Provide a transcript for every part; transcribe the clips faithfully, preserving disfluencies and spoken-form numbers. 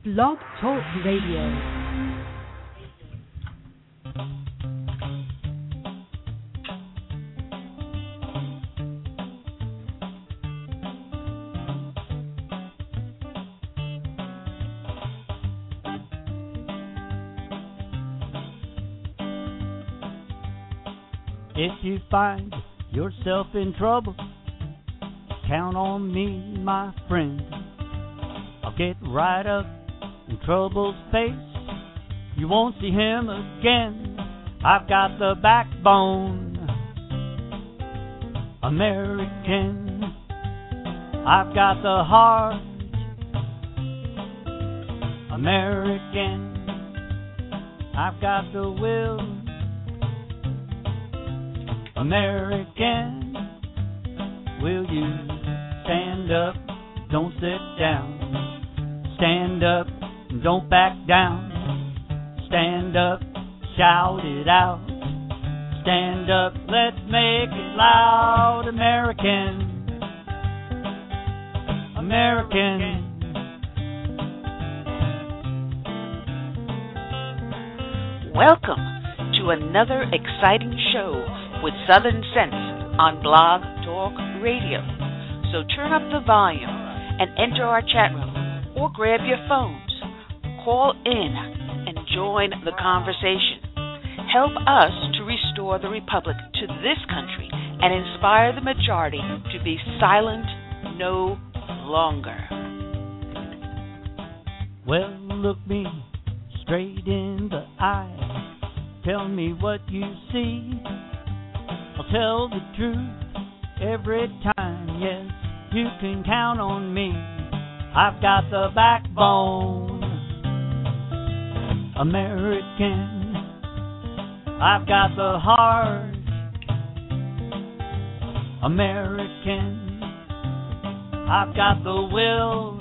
Blog Talk Radio. If you find yourself in trouble, count on me, my friend. I'll get right up in trouble's face. You won't see him again. I've got the backbone, American. I've got the heart, American. I've got the will, American. Will you stand up, don't sit down. Stand up, don't back down. Stand up, shout it out. Stand up, let's make it loud. American, American. Welcome to another exciting show with Southern Sense on Blog Talk Radio. So turn up the volume and enter our chat room or grab your phones. Call in and join the conversation. Help us to restore the republic to this country and inspire the majority to be silent no longer. Well, look me straight in the eye. Tell me what you see. I'll tell the truth every time. Yes, you can count on me. I've got the backbone, American. I've got the heart, American. I've got the will,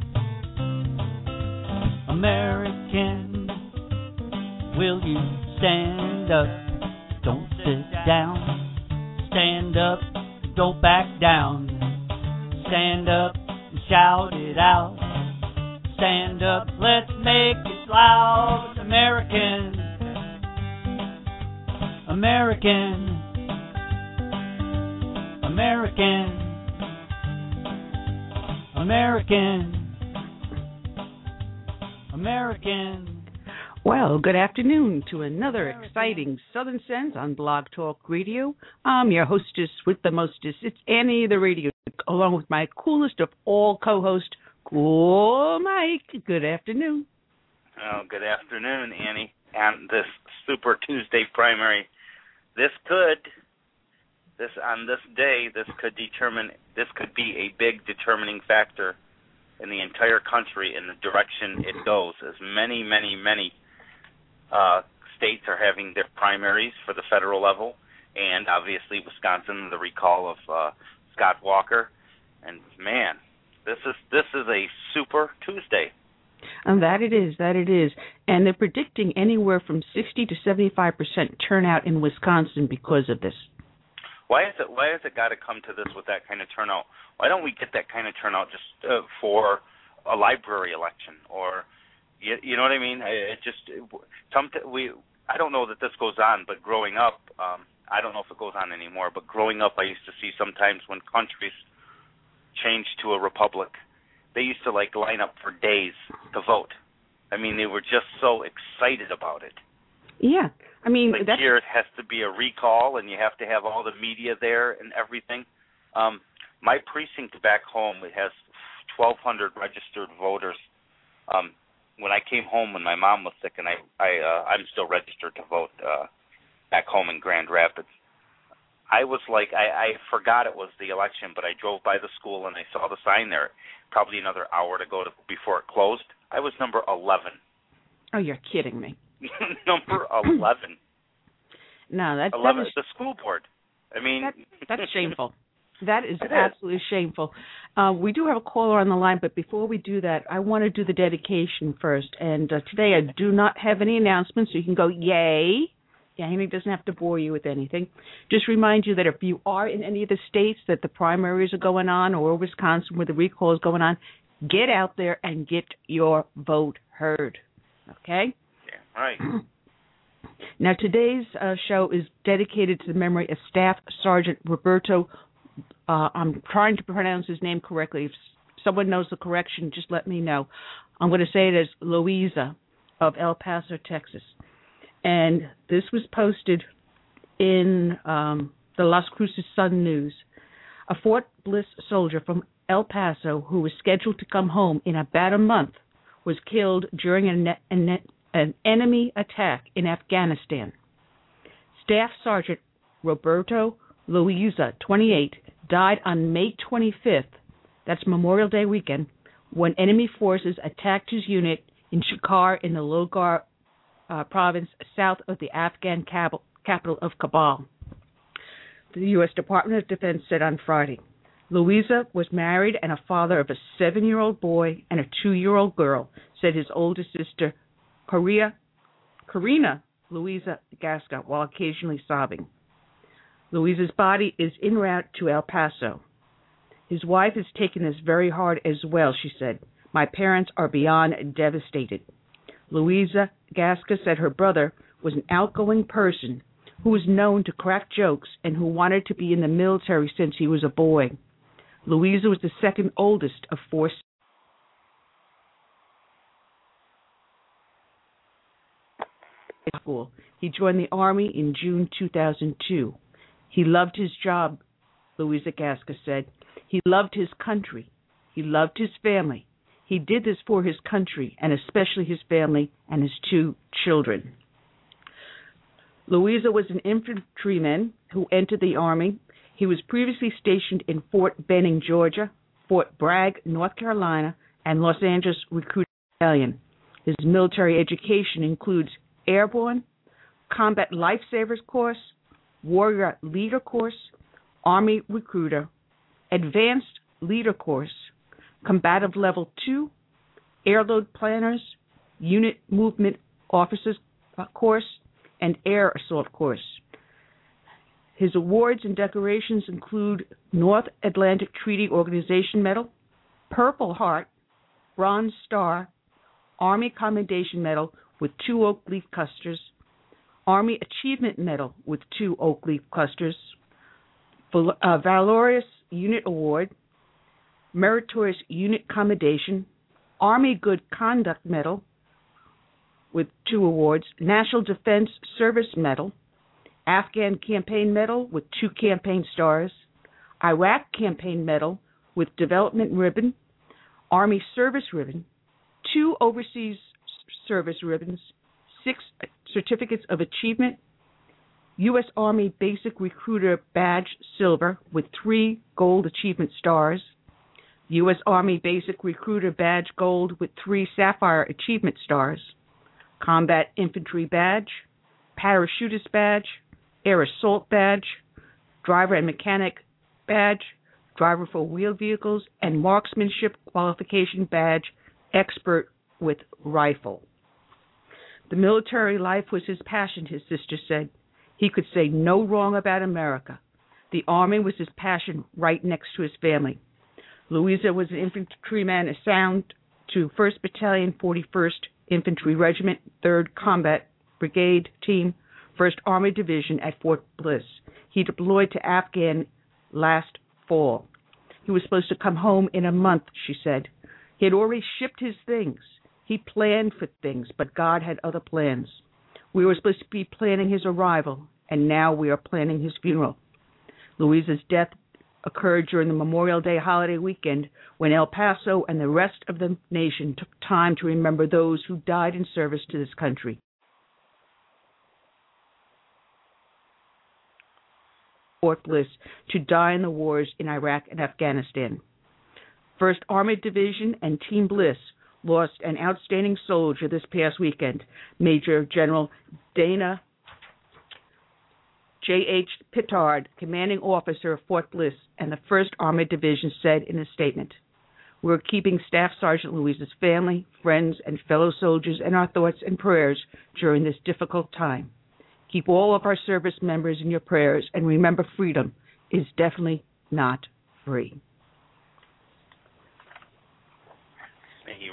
American. Will you stand up, don't sit down. Stand up, don't back down. Stand up and shout it out. Stand up, let's make it loud. American, American, American, American, American. Well, good afternoon to another exciting Southern Sense on Blog Talk Radio. I'm your hostess with the mostest. It's Annie the Radio, along with my coolest of all co-hosts, Cool Mike. Good afternoon. Oh, good afternoon, Annie. And this Super Tuesday primary, this could, this on this day, this could determine, this could be a big determining factor in the entire country in the direction it goes, as many, many, many Uh, states are having their primaries for the federal level, and obviously Wisconsin, the recall of uh, Scott Walker. And man, this is this is a super Tuesday. And that it is, that it is. And they're predicting anywhere from sixty to seventy-five percent turnout in Wisconsin because of this. Why is it? Why has it got to come to this with that kind of turnout? Why don't we get that kind of turnout just uh, for a library election or? You, you know what I mean? It just some we. I don't know that this goes on, but growing up, um, I don't know if it goes on anymore. But growing up, I used to see sometimes when countries changed to a republic, they used to like line up for days to vote. I mean, they were just so excited about it. Yeah, I mean, like that's... here it has to be a recall, and you have to have all the media there and everything. Um, my precinct back home, it has twelve hundred registered voters. Um, When I came home when my mom was sick, and I, I, uh, I'm still registered to vote uh, back home in Grand Rapids, I was like, I, I forgot it was the election, but I drove by the school and I saw the sign there. Probably another hour to go to, before it closed. I was number eleven. Oh, you're kidding me. Number eleven. No, that's eleven. That is, the school board. I mean, that, that's shameful. That is it absolutely is. shameful. Uh, we do have a caller on the line, but before we do that, I want to do the dedication first. And uh, today I do not have any announcements, so you can go, yay. Yeah, Amy doesn't have to bore you with anything. Just remind you that if you are in any of the states that the primaries are going on or Wisconsin where the recall is going on, Get out there and get your vote heard. Okay? Yeah, right. Now, today's uh, show is dedicated to the memory of Staff Sergeant Roberto. Uh, I'm trying to pronounce his name correctly. If someone knows the correction, just let me know. I'm going to say it as Louisa of El Paso, Texas. And this was posted in um, the Las Cruces Sun News. A Fort Bliss soldier from El Paso who was scheduled to come home in about a month was killed during an, an, an enemy attack in Afghanistan. Staff Sergeant Roberto Louisa, twenty-eight, died on May twenty-fifth, that's Memorial Day weekend, when enemy forces attacked his unit in Shakar in the Logar uh, province south of the Afghan capital, capital of Kabul. The U S Department of Defense said on Friday. Louisa was married and a father of a seven-year-old boy and a two-year-old girl, said his oldest sister, Korea, Karina Louisa Gasca, while occasionally sobbing. Louisa's body is en route to El Paso. His wife has taken this very hard as well, she said. My parents are beyond devastated. Louisa Gasca said her brother was an outgoing person who was known to crack jokes and who wanted to be in the military since he was a boy. Louisa was the second oldest of four school. He joined the Army in June two thousand two. He loved his job, Louisa Gasca said. He loved his country. He loved his family. He did this for his country, and especially his family and his two children. Louisa was an infantryman who entered the Army. He was previously stationed in Fort Benning, Georgia, Fort Bragg, North Carolina, and Los Angeles Recruiting Battalion. His military education includes Airborne, Combat Lifesavers Course, Warrior Leader Course, Army Recruiter, Advanced Leader Course, Combative Level two, Airload Planners, Unit Movement Officers Course, and Air Assault Course. His awards and decorations include North Atlantic Treaty Organization Medal, Purple Heart, Bronze Star, Army Commendation Medal with two oak leaf clusters, Army Achievement Medal with two oak leaf clusters, uh, Valorous Unit Award, Meritorious Unit Commendation, Army Good Conduct Medal with two awards, National Defense Service Medal, Afghan Campaign Medal with two campaign stars, Iraq Campaign Medal with Development Ribbon, Army Service Ribbon, two Overseas Service Ribbons, six Certificates of Achievement, U S Army Basic Recruiter Badge Silver with three Gold Achievement Stars, U S Army Basic Recruiter Badge Gold with three Sapphire Achievement Stars, Combat Infantry Badge, Parachutist Badge, Air Assault Badge, Driver and Mechanic Badge, Driver for Wheeled Vehicles, and Marksmanship Qualification Badge, Expert with Rifle. The military life was his passion, his sister said. He could say no wrong about America. The Army was his passion right next to his family. Louisa was an infantryman assigned to first Battalion, forty-first Infantry Regiment, third Combat Brigade Team, first Army Division at Fort Bliss. He deployed to Afghan last fall. He was supposed to come home in a month, she said. He had already shipped his things. He planned for things, but God had other plans. We were supposed to be planning his arrival, and now we are planning his funeral. Louisa's death occurred during the Memorial Day holiday weekend when El Paso and the rest of the nation took time to remember those who died in service to this country. Fort Bliss to die in the wars in Iraq and Afghanistan. First Armored Division and Team Bliss lost an outstanding soldier this past weekend, Major General Dana J H Pittard, commanding officer of Fort Bliss, and the first Armored Division said in a statement, "We're keeping Staff Sergeant Louisa's family, friends, and fellow soldiers in our thoughts and prayers during this difficult time. Keep all of our service members in your prayers, and remember freedom is definitely not free."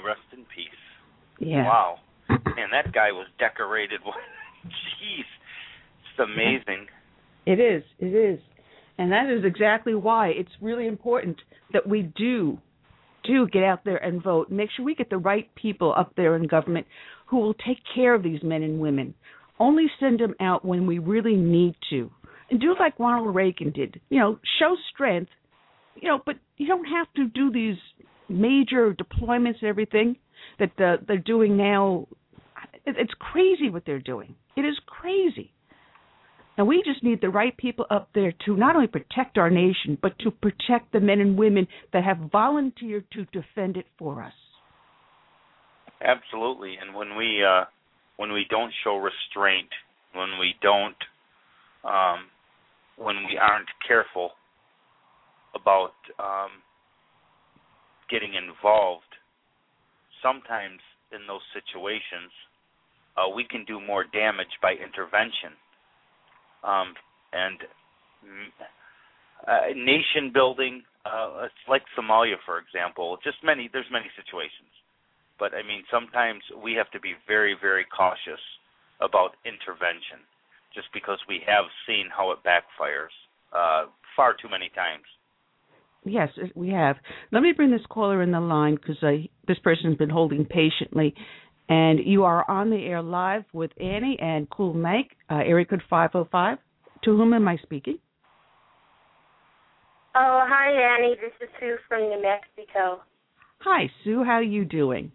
rest in peace. Yeah. Wow. Man, that guy was decorated. Jeez. It's amazing. It is. It is. And that is exactly why it's really important that we do, do get out there and vote. Make sure we get the right people up there in government who will take care of these men and women. Only send them out when we really need to. And do like Ronald Reagan did. You know, show strength, you know, but you don't have to do these major deployments and everything that uh, they're doing now. It's crazy what they're doing. It is crazy. And we just need the right people up there to not only protect our nation, but to protect the men and women that have volunteered to defend it for us. Absolutely. And when we uh, when we don't show restraint, when we don't, um, when we aren't careful about um, getting involved, sometimes in those situations, uh, we can do more damage by intervention. Um, and uh, nation building, uh, it's like Somalia, for example. Just many, there's many situations. But, I mean, sometimes we have to be very, very cautious about intervention just because we have seen how it backfires uh, far too many times. Yes, we have. Let me bring this caller in the line because this person's been holding patiently. And you are on the air live with Annie and Cool Mike, uh, area code five oh five. To whom am I speaking? Oh, hi, Annie. This is Sue from New Mexico. Hi, Sue. How are you doing?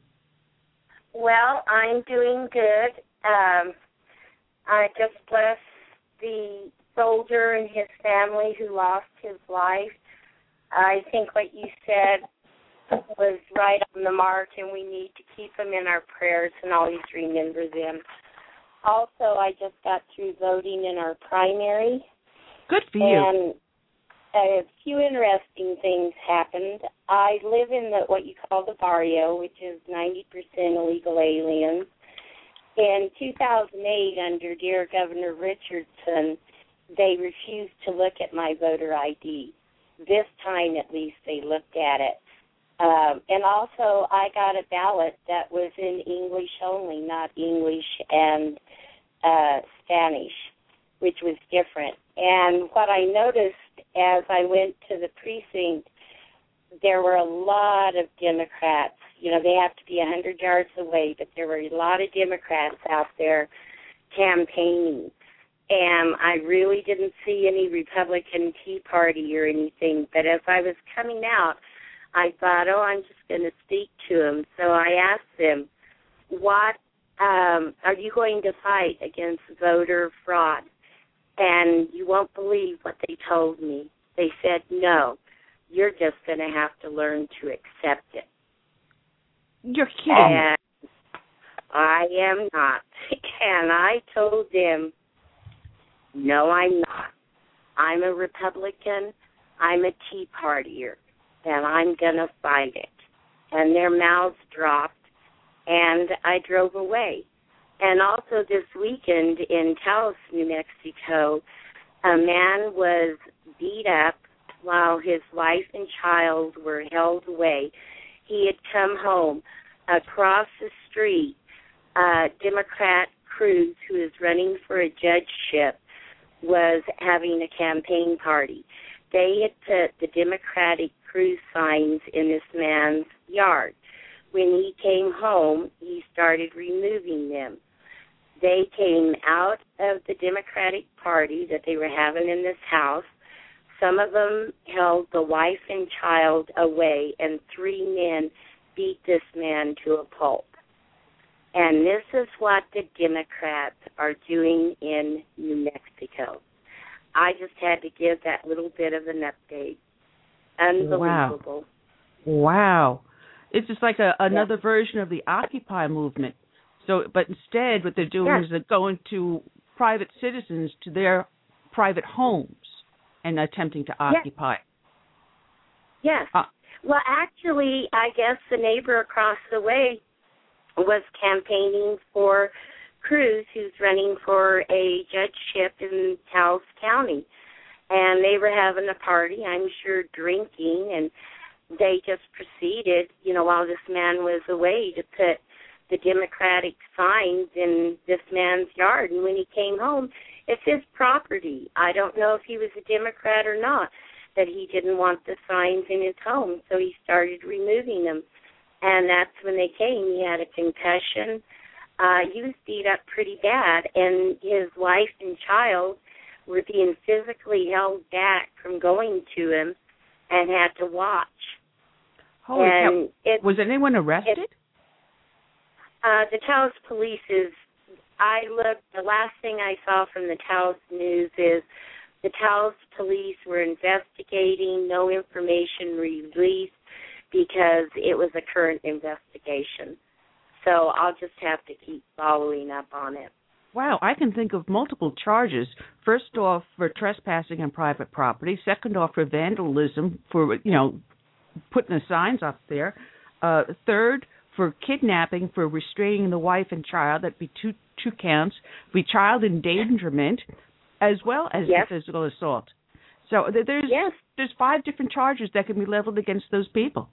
Well, I'm doing good. Um, I just blessed the soldier and his family who lost his life. I think what you said was right on the mark, and we need to keep them in our prayers and always remember them. Also, I just got through voting in our primary. Good for you. And a few interesting things happened. I live in the what you call the barrio, which is ninety percent illegal aliens. In two thousand eight, under dear Governor Richardson, they refused to look at my voter I D. This time, at least, they looked at it. Um, and also, I got a ballot that was in English only, not English and uh, Spanish, which was different. And what I noticed as I went to the precinct, there were a lot of Democrats. You know, they have to be one hundred yards away, but there were a lot of Democrats out there campaigning. And I really didn't see any Republican Tea Party or anything. But as I was coming out, I thought, oh, I'm just going to speak to them. So I asked them, what um, are you going to fight against voter fraud? And you won't believe what they told me. They said, no, you're just going to have to learn to accept it. You're kidding. And I am not. And I told them, no, I'm not. I'm a Republican. I'm a Tea Partier. And I'm going to fight it. And their mouths dropped, and I drove away. And also this weekend in Taos, New Mexico, a man was beat up while his wife and child were held away. He had come home. Across the street, uh, Democrat Cruz, who is running for a judgeship, was having a campaign party. They had put the Democratic Cruz signs in this man's yard. When he came home, he started removing them. They came out of the Democratic Party that they were having in this house. Some of them held the wife and child away, and three men beat this man to a pulp. And this is what the Democrats are doing in New Mexico. I just had to give that little bit of an update. Unbelievable. Wow. Wow. It's just like a, another yeah. version of the Occupy movement. So, but instead what they're doing yeah. is they're going to private citizens to their private homes and attempting to occupy. Yes. yes. Uh, well, actually, I guess the neighbor across the way was campaigning for Cruz, who's running for a judgeship in Taos County. And they were having a party, I'm sure, drinking, and they just proceeded, you know, while this man was away, to put the Democratic signs in this man's yard. And when he came home, it's his property. I don't know if he was a Democrat or not, that he didn't want the signs in his home, so he started removing them. And that's when they came. He had a concussion. Uh, he was beat up pretty bad, and his wife and child were being physically held back from going to him and had to watch. Holy and cow. It, was anyone arrested? It, uh, the Taos police is, I looked, the last thing I saw from the Taos news is the Taos police were investigating, no information released because it was a current investigation. So I'll just have to keep following up on it. Wow, I can think of multiple charges. First off, for trespassing on private property. Second off, for vandalism, for, you know, putting the signs up there. Uh, third, for kidnapping, for restraining the wife and child. That'd be two two counts. Be child endangerment, as well as yes. the physical assault. So there's yes. there's five different charges that can be leveled against those people.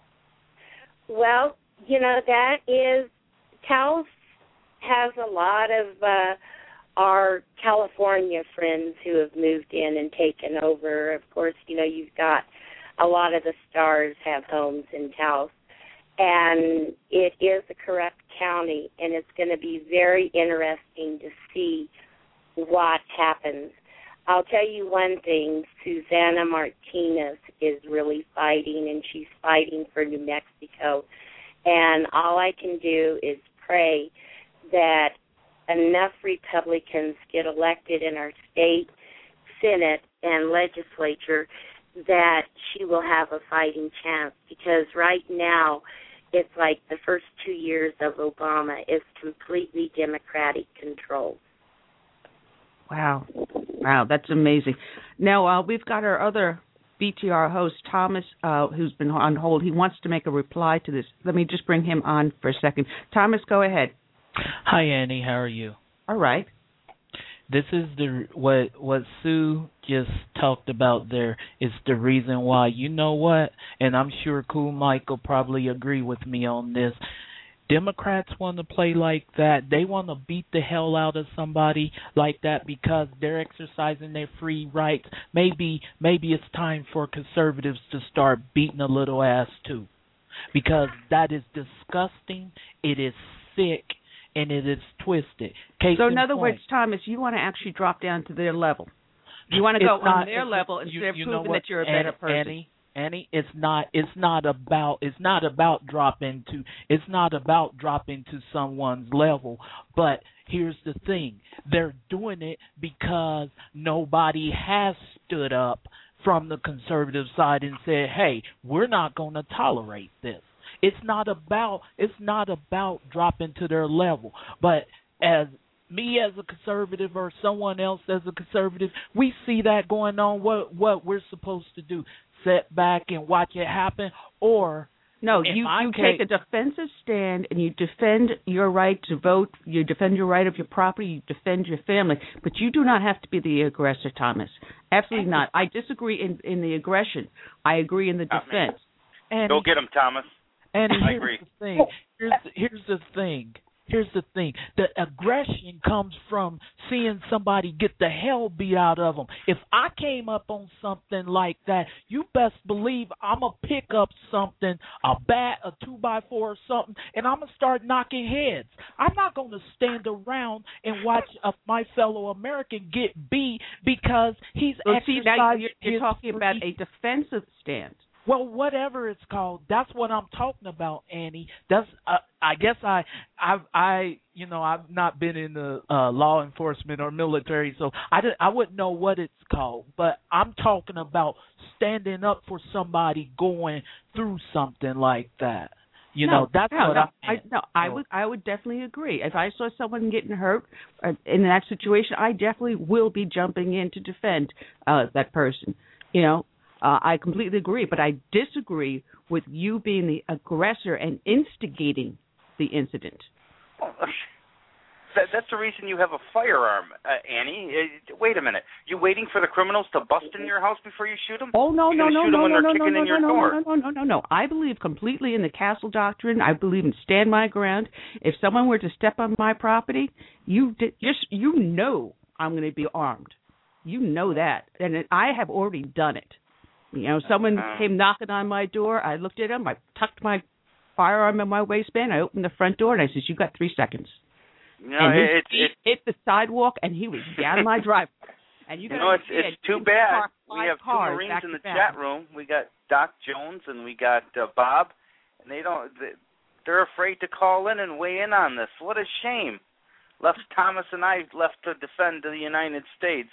Well, you know, that is, Taos has a lot of uh, our California friends who have moved in and taken over. Of course, you know, you've got a lot of the stars have homes in Taos. And it is a corrupt county, and it's going to be very interesting to see what happens. I'll tell you one thing, Susana Martinez is really fighting, and she's fighting for New Mexico. And all I can do is pray that enough Republicans get elected in our state, Senate, and legislature that she will have a fighting chance, because right now it's like the first two years of Obama is completely Democratic control. Wow. Wow, that's amazing. Now, uh, we've got our other B T R host, Thomas, uh, who's been on hold. He wants to make a reply to this. Let me just bring him on for a second. Thomas, go ahead. Hi, Annie. How are you? All right. This is the what what Sue just talked about there is the reason why. You know what? And I'm sure Cool Mike will probably agree with me on this. Democrats want to play like that. They want to beat the hell out of somebody like that because they're exercising their free rights. Maybe maybe it's time for conservatives to start beating a little ass too, because that is disgusting. It is sick. And it is twisted. Case so, in other point. words, Thomas, you want to actually drop down to their level. You want to go not, on their level instead you, of you proving that you're a Annie, better person. Annie, Annie, it's not. It's not about. It's not about dropping to. It's not about dropping to someone's level. But here's the thing: they're doing it because nobody has stood up from the conservative side and said, "Hey, we're not going to tolerate this." It's not about it's not about dropping to their level. But as me as a conservative or someone else as a conservative, we see that going on. What what we're supposed to do? Sit back and watch it happen, or no, you, you take a defensive stand and you defend your right to vote. You defend your right of your property. You defend your family. But you do not have to be the aggressor, Thomas. Absolutely not. I disagree in, in the aggression. I agree in the defense. And Go get him, Thomas. And I here's agree. the thing. Here's the, here's the thing. Here's the thing. The aggression comes from seeing somebody get the hell beat out of them. If I came up on something like that, you best believe I'm going to pick up something, a bat, a two by four or something, and I'm going to start knocking heads. I'm not going to stand around and watch uh, my fellow American get beat because he's well, exercising see, now you're, you're his talking free- about a defensive stand. Well, whatever it's called, that's what I'm talking about, Annie. That's uh, I guess I, I, I, you know, I've not been in the uh, law enforcement or military, so I didn't, I wouldn't know what it's called. But I'm talking about standing up for somebody going through something like that. You no, know, that's no, what no, I, I no, I would I would definitely agree. If I saw someone getting hurt uh, in that situation, I definitely will be jumping in to defend uh, that person. You know. Uh, I completely agree, but I disagree with you being the aggressor and instigating the incident. that, that's the reason you have a firearm, uh, Annie. Uh, wait a minute. You waiting for the criminals to bust in your house before you shoot them? Oh no You're no no shoot no them when no they're no no kicking no in your no door. no no no no no. I believe completely in the castle doctrine. I believe in stand my ground. If someone were to step on my property, you did, just you know I'm going to be armed. You know that, and it, I have already done it. You know, someone Uh, came knocking on my door. I looked at him. I tucked my firearm in my waistband. I opened the front door, and I said, "You got three seconds." no, and his it, feet it, hit the sidewalk, and he was down my driveway. And you, you know, it's it's too bad. We have two Marines in the chat room. We got Doc Jones and we got uh, Bob, and they don't. They're afraid to call in and weigh in on this. What a shame. Left Thomas and I left to defend the United States.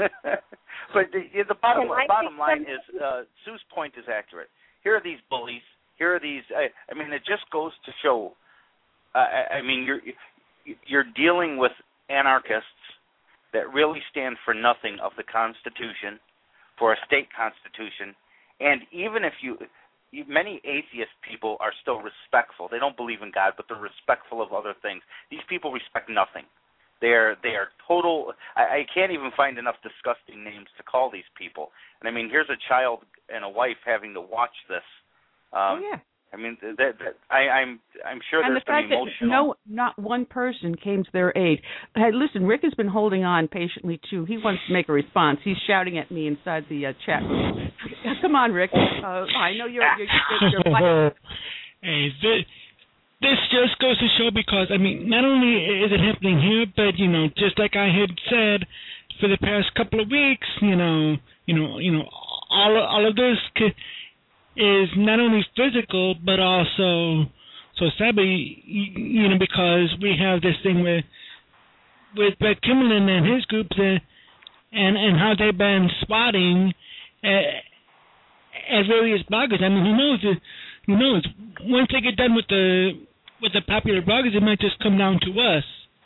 But the, the bottom bottom line is uh, Sue's point is accurate. Here are these bullies. Here are these. I, I mean, it just goes to show. Uh, I, I mean, you're you're dealing with anarchists that really stand for nothing of the Constitution, for a state constitution, and even if you, you, many atheist people are still respectful. They don't believe in God, but they're respectful of other things. These people respect nothing. They are they are total. I, I can't even find enough disgusting names to call these people. And I mean, here's a child and a wife having to watch this. Um, oh yeah. I mean, that, that, I, I'm I'm sure and there's the fact some emotional. That no, not one person came to their aid. Hey, listen, Rick has been holding on patiently too. He wants to make a response. He's shouting at me inside the uh, chat room. Come on, Rick. Uh, I know you're. you're, you're, you're hey, this, this just goes to show because I mean, not only is it happening here, but you know, just like I had said for the past couple of weeks, you know, you know, you know, all all of this could. Is not only physical but also so sadly, you know, because we have this thing with with Brett Kimmerlin and his groups uh, and and how they've been swatting at, at various bloggers. I mean, who knows? Who knows? Once they get done with the with the popular bloggers, it might just come down to us.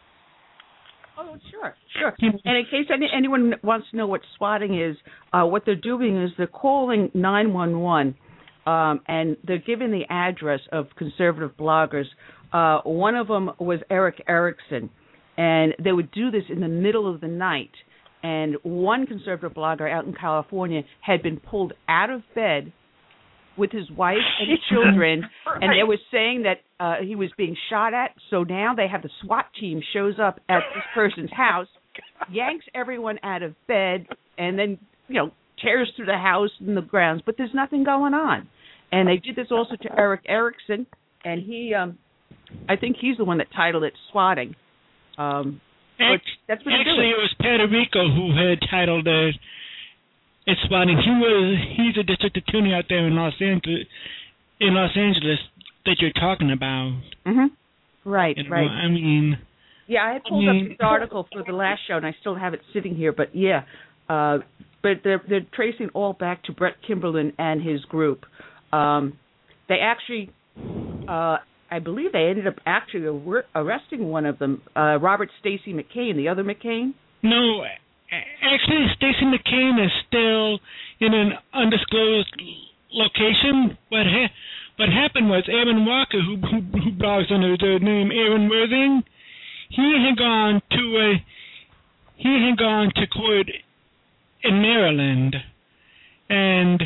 Oh, sure, sure. And in case any, anyone wants to know what swatting is, uh, what they're doing is they're calling nine one one. Um, and they're giving the address of conservative bloggers. Uh, one of them was Eric Erickson, and they would do this in the middle of the night. And one conservative blogger out in California had been pulled out of bed with his wife and children, and they were saying that uh, he was being shot at. So now they have the SWAT team shows up at this person's house, yanks everyone out of bed, and then, you know, tears through the house and the grounds, but there's nothing going on. And they did this also to Eric Erickson, and he, um, I think he's the one that titled it swatting. Um, Act, that's what actually, it was Paderico who had titled it, it swatting. He was he's a district attorney out there in Los Angeles, in Los Angeles that you're talking about. Mm-hmm. Right, you know, right. I mean, yeah, I had pulled I mean, up this article for the last show, and I still have it sitting here. But yeah, uh, but they're they're tracing all back to Brett Kimberlin and his group. Um, they actually, uh, I believe they ended up actually ar- arresting one of them, uh, Robert Stacy McCain, the other McCain. No, actually, Stacy McCain is still in an undisclosed location. What ha- what happened was Aaron Walker, who, who, who blogs under the name Aaron Worthing, he had gone to a he had gone to court in Maryland, and.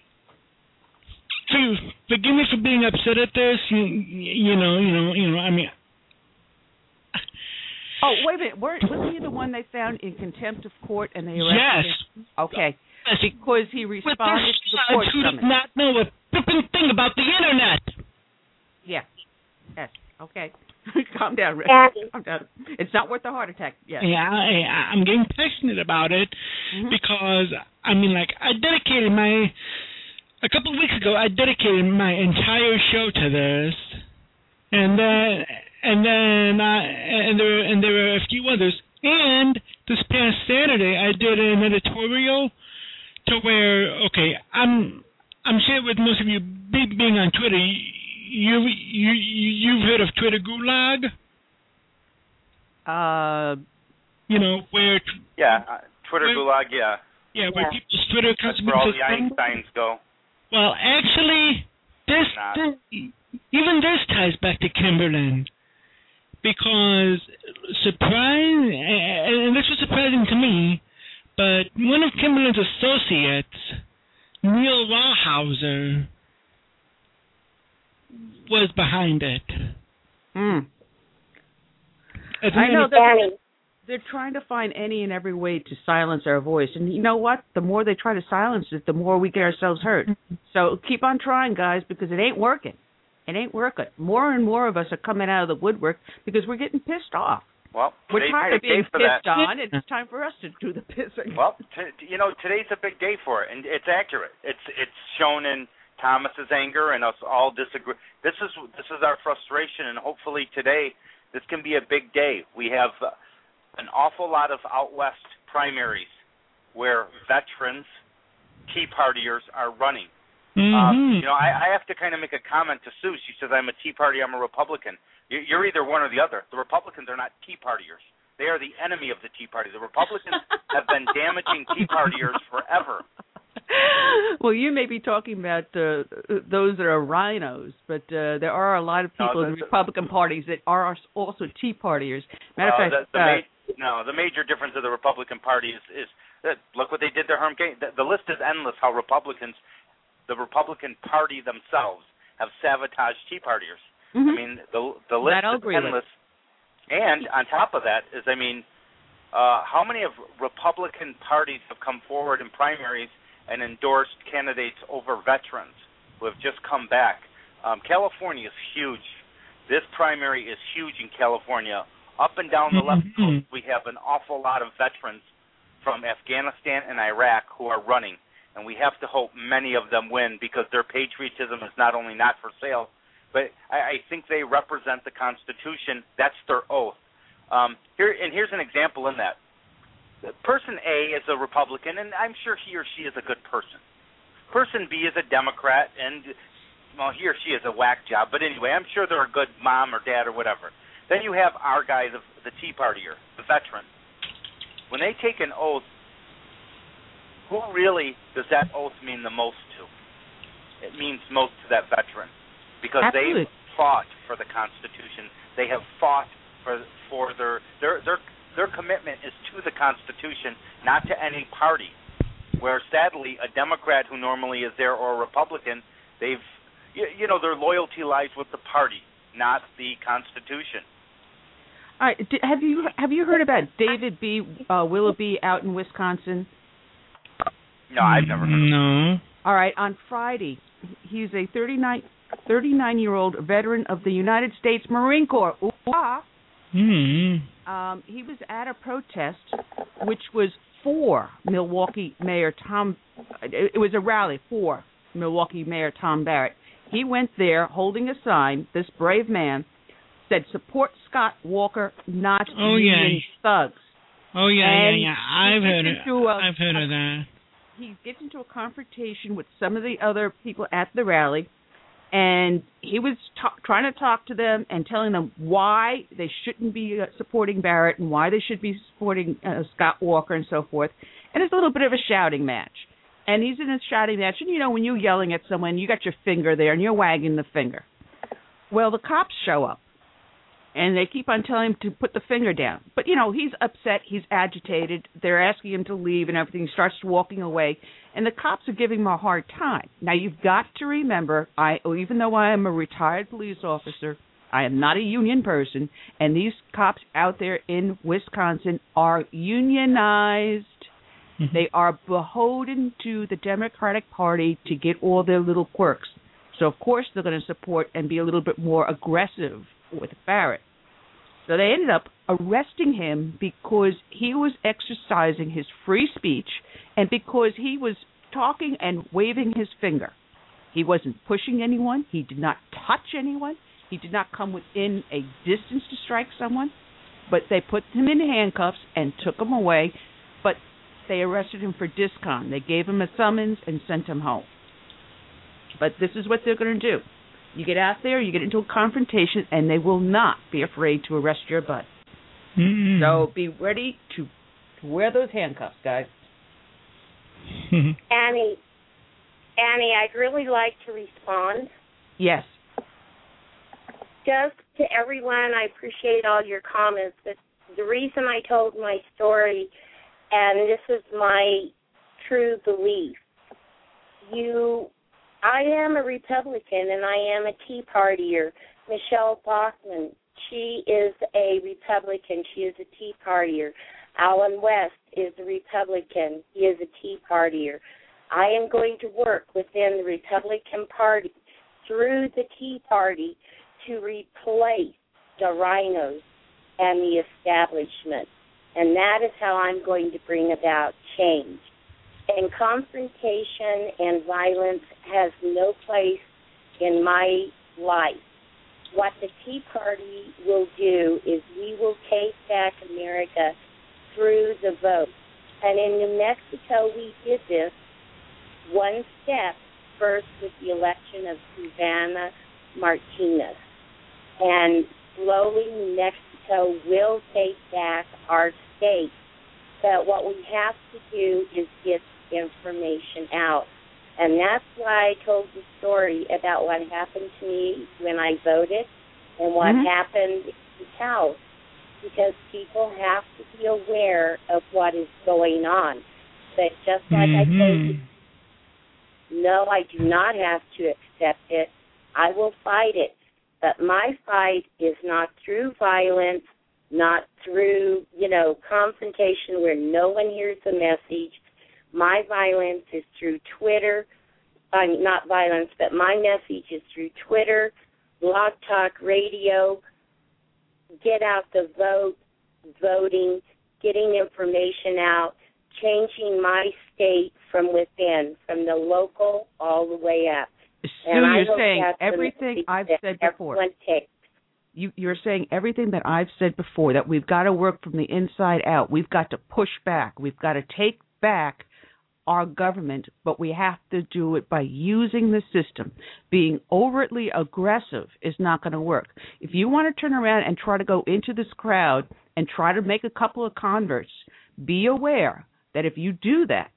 So, forgive me for being upset at this. You, you know, you know, you know. I mean, oh wait a minute, Weren't, wasn't he the one they found in contempt of court and they arrested yes. him? Okay, yes. Because he responded to the court who summons. does not know a flipping thing about the internet. Yeah. Yes. Okay. Calm down, Rick. Calm down. It's not worth a heart attack. Yes. Yeah, I, I'm getting passionate about it mm-hmm. because I mean, like, I dedicated my. A couple of weeks ago, I dedicated my entire show to this, and then and then I, and there and there were a few others. And this past Saturday, I did an editorial to where okay, I'm I'm sure with most of you being on Twitter, you you you've heard of Twitter Gulag. Uh, you know where? Yeah, uh, Twitter where, Gulag. Yeah. Yeah, where yeah. people's Twitter accounts. That's where all the Einsteins go. Well, actually, this, this even this ties back to Kimberlin, because surprise, and this was surprising to me, but one of Kimberly's associates, Neil Rawhauser, was behind it. Mm. I know that they're trying to find any and every way to silence our voice. And you know what? The more they try to silence it, the more we get ourselves hurt. So keep on trying, guys, because it ain't working. It ain't working. More and more of us are coming out of the woodwork because we're getting pissed off. Well, we're tired of being pissed that. on, and it's time for us to do the pissing. Well, t- you know, today's a big day for it, and it's accurate. It's it's shown in Thomas's anger and us all disagree. This is this is our frustration, and hopefully today this can be a big day. We have uh, an awful lot of out west primaries where veterans, Tea Partiers are running. Mm-hmm. Um, you know, I, I have to kind of make a comment to Sue. She says, I'm a Tea Party, I'm a Republican. You're either one or the other. The Republicans are not Tea Partiers. They are the enemy of the Tea Party. The Republicans have been damaging Tea Partiers forever. Well, you may be talking about uh, those that are rhinos, but uh, there are a lot of people no, in the Republican parties that are also Tea Partiers. Matter of uh, fact, the, the uh, ma- no, the major difference of the Republican Party is, is that look what they did to Herm Cain. The, the list is endless. How Republicans, the Republican Party themselves, have sabotaged Tea Partiers. Mm-hmm. I mean, the the list is endless. And on top of that is, I mean, uh, how many of Republican parties have come forward in primaries and endorsed candidates over veterans who have just come back? Um, California is huge. This primary is huge in California. Up and down the left coast, we have an awful lot of veterans from Afghanistan and Iraq who are running, and we have to hope many of them win because their patriotism is not only not for sale, but I, I think they represent the Constitution. That's their oath. Um, here and here's an example in that. Person A is a Republican, and I'm sure he or she is a good person. Person B is a Democrat, and, well, he or she is a whack job. But anyway, I'm sure they're a good mom or dad or whatever. Then you have our guy, the, the Tea Partier, the veteran. When they take an oath, who really does that oath mean the most to? It means most to that veteran because Absolutely. They fought for the Constitution. They have fought for for their their their Their commitment is to the Constitution, not to any party. Where sadly, a Democrat who normally is there or a Republican, they've, you, you know, their loyalty lies with the party, not the Constitution. All right, have you have you heard about David B. Uh, Willoughby out in Wisconsin? No, I've never heard of him. No. All right, on Friday, he's a thirty-nine-year-old veteran of the United States Marine Corps. Ooh, ah. Mm-hmm. Um, he was at a protest, which was for Milwaukee Mayor Tom. It was a rally for Milwaukee Mayor Tom Barrett. He went there holding a sign. This brave man said, "Support Scott Walker, not oh, union yeah. thugs." Oh yeah, and yeah, yeah. I've heard it. A, I've heard of that. He gets into a confrontation with some of the other people at the rally. And he was t- trying to talk to them and telling them why they shouldn't be uh, supporting Barrett and why they should be supporting uh, Scott Walker and so forth. And it's a little bit of a shouting match. And he's in a shouting match. And, you know, when you're yelling at someone, you got your finger there and you're wagging the finger. Well, the cops show up. And they keep on telling him to put the finger down. But, you know, he's upset. He's agitated. They're asking him to leave and everything. He starts walking away. And the cops are giving him a hard time. Now, you've got to remember, I, even though I am a retired police officer, I am not a union person. And these cops out there in Wisconsin are unionized. Mm-hmm. They are beholden to the Democratic Party to get all their little quirks. So, of course, they're going to support and be a little bit more aggressive with Barrett. So they ended up arresting him because he was exercising his free speech and because he was talking and waving his finger. He wasn't pushing anyone. He did not touch anyone. He did not come within a distance to strike someone. But they put him in handcuffs and took him away. But they arrested him for discon. They gave him a summons and sent him home. But this is what they're going to do. You get out there, you get into a confrontation, and they will not be afraid to arrest your butt. Mm-hmm. So be ready to, to wear those handcuffs, guys. Annie, Annie, I'd really like to respond. Yes. Just to everyone. I appreciate all your comments. But the reason I told my story, and this is my true belief, you, I am a Republican and I am a Tea Partier. Michelle Bachmann, she is a Republican. She is a Tea Partier. Alan West is a Republican. He is a Tea Partier. I am going to work within the Republican Party through the Tea Party to replace the rhinos and the establishment. And that is how I'm going to bring about change. And confrontation and violence has no place in my life. What the Tea Party will do is we will take back America through the vote. And in New Mexico, we did this one step first with the election of Susana Martinez. And slowly New Mexico will take back our state. But what we have to do is get information out. And that's why I told the story about what happened to me when I voted and what mm-hmm. happened in the House, because people have to be aware of what is going on. But just like mm-hmm. I told you, no, I do not have to accept it. I will fight it. But my fight is not through violence, not through, you know, confrontation where no one hears the message. My violence is through Twitter. Uh, not violence, but my message is through Twitter, Blog Talk Radio, get out the vote, voting, getting information out, changing my state from within, from the local all the way up. Sue, you're saying everything I've said before. You, you're saying everything that I've said before, that we've got to work from the inside out. We've got to push back. We've got to take back our government, but we have to do it by using the system. Being overtly aggressive is not going to work. If you want to turn around and try to go into this crowd and try to make a couple of converts, be aware that if you do that,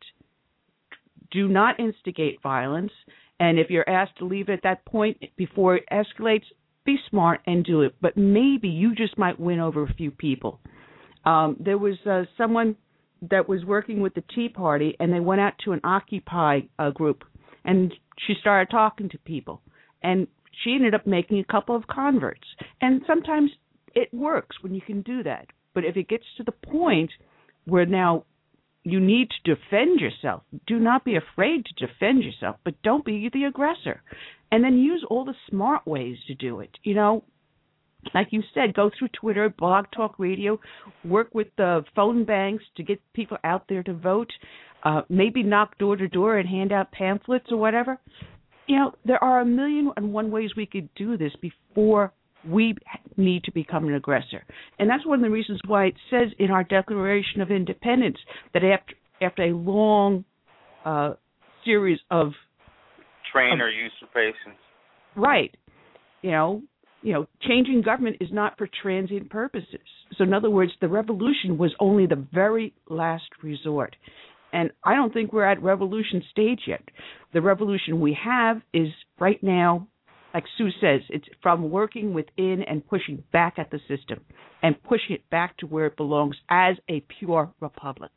do not instigate violence. And if you're asked to leave at that point before it escalates, be smart and do it. But maybe you just might win over a few people. Um, there was uh, someone that was working with the Tea Party, and they went out to an Occupy uh, group, and she started talking to people. And she ended up making a couple of converts. And sometimes it works when you can do that. But if it gets to the point where now you need to defend yourself, do not be afraid to defend yourself, but don't be the aggressor. And then use all the smart ways to do it. You know, like you said, go through Twitter, Blog Talk Radio, work with the phone banks to get people out there to vote, uh, maybe knock door to door and hand out pamphlets or whatever. You know, there are a million and one ways we could do this before we need to become an aggressor. And that's one of the reasons why it says in our Declaration of Independence that after, after a long uh, series of... Train or usurpations. Right. You know, you know, changing government is not for transient purposes. So in other words, the revolution was only the very last resort. And I don't think we're at revolution stage yet. The revolution we have is right now, like Sue says, it's from working within and pushing back at the system and pushing it back to where it belongs as a pure republic.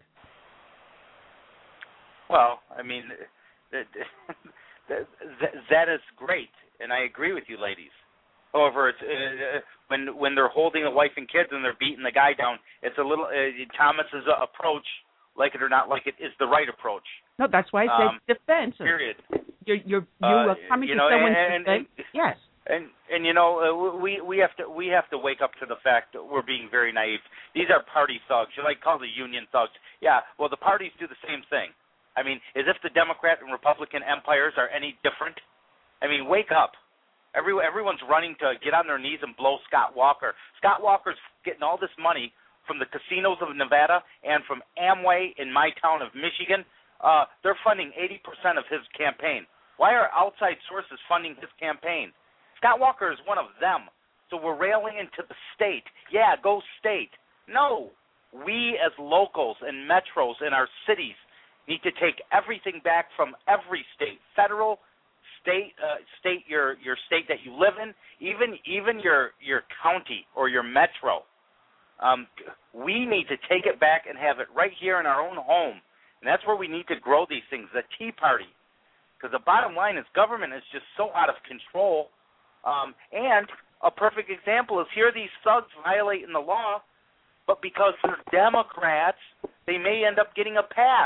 Well, I mean, that, that, that is great, and I agree with you, ladies. However, it's, uh, when when they're holding a wife and kids and they're beating the guy down, it's a little uh, Thomas's approach, like it or not like it, is the right approach. No, that's why I said um, defensive. Period. You're you're you're uh, coming you to know, someone's and, defense. And, yes. And and you know uh, we we have to we have to wake up to the fact that we're being very naive. These are party thugs. You like call the union thugs. Yeah. Well, the parties do the same thing. I mean, as if the Democrat and Republican empires are any different. I mean, wake up. Every, everyone's running to get on their knees and blow Scott Walker. Scott Walker's getting all this money from the casinos of Nevada and from Amway in my town of Michigan. Uh, they're funding eighty percent of his campaign. Why are outside sources funding his campaign? Scott Walker is one of them. So we're railing into the state. Yeah, go state. No. We as locals and metros in our cities need to take everything back from every state, federal, state uh, state your your state that you live in, even even your your county or your metro. Um, we need to take it back and have it right here in our own home, and that's where we need to grow these things. The Tea Party, because the bottom line is government is just so out of control. Um, and a perfect example is here these thugs violating the law, but because they're Democrats, they may end up getting a pass.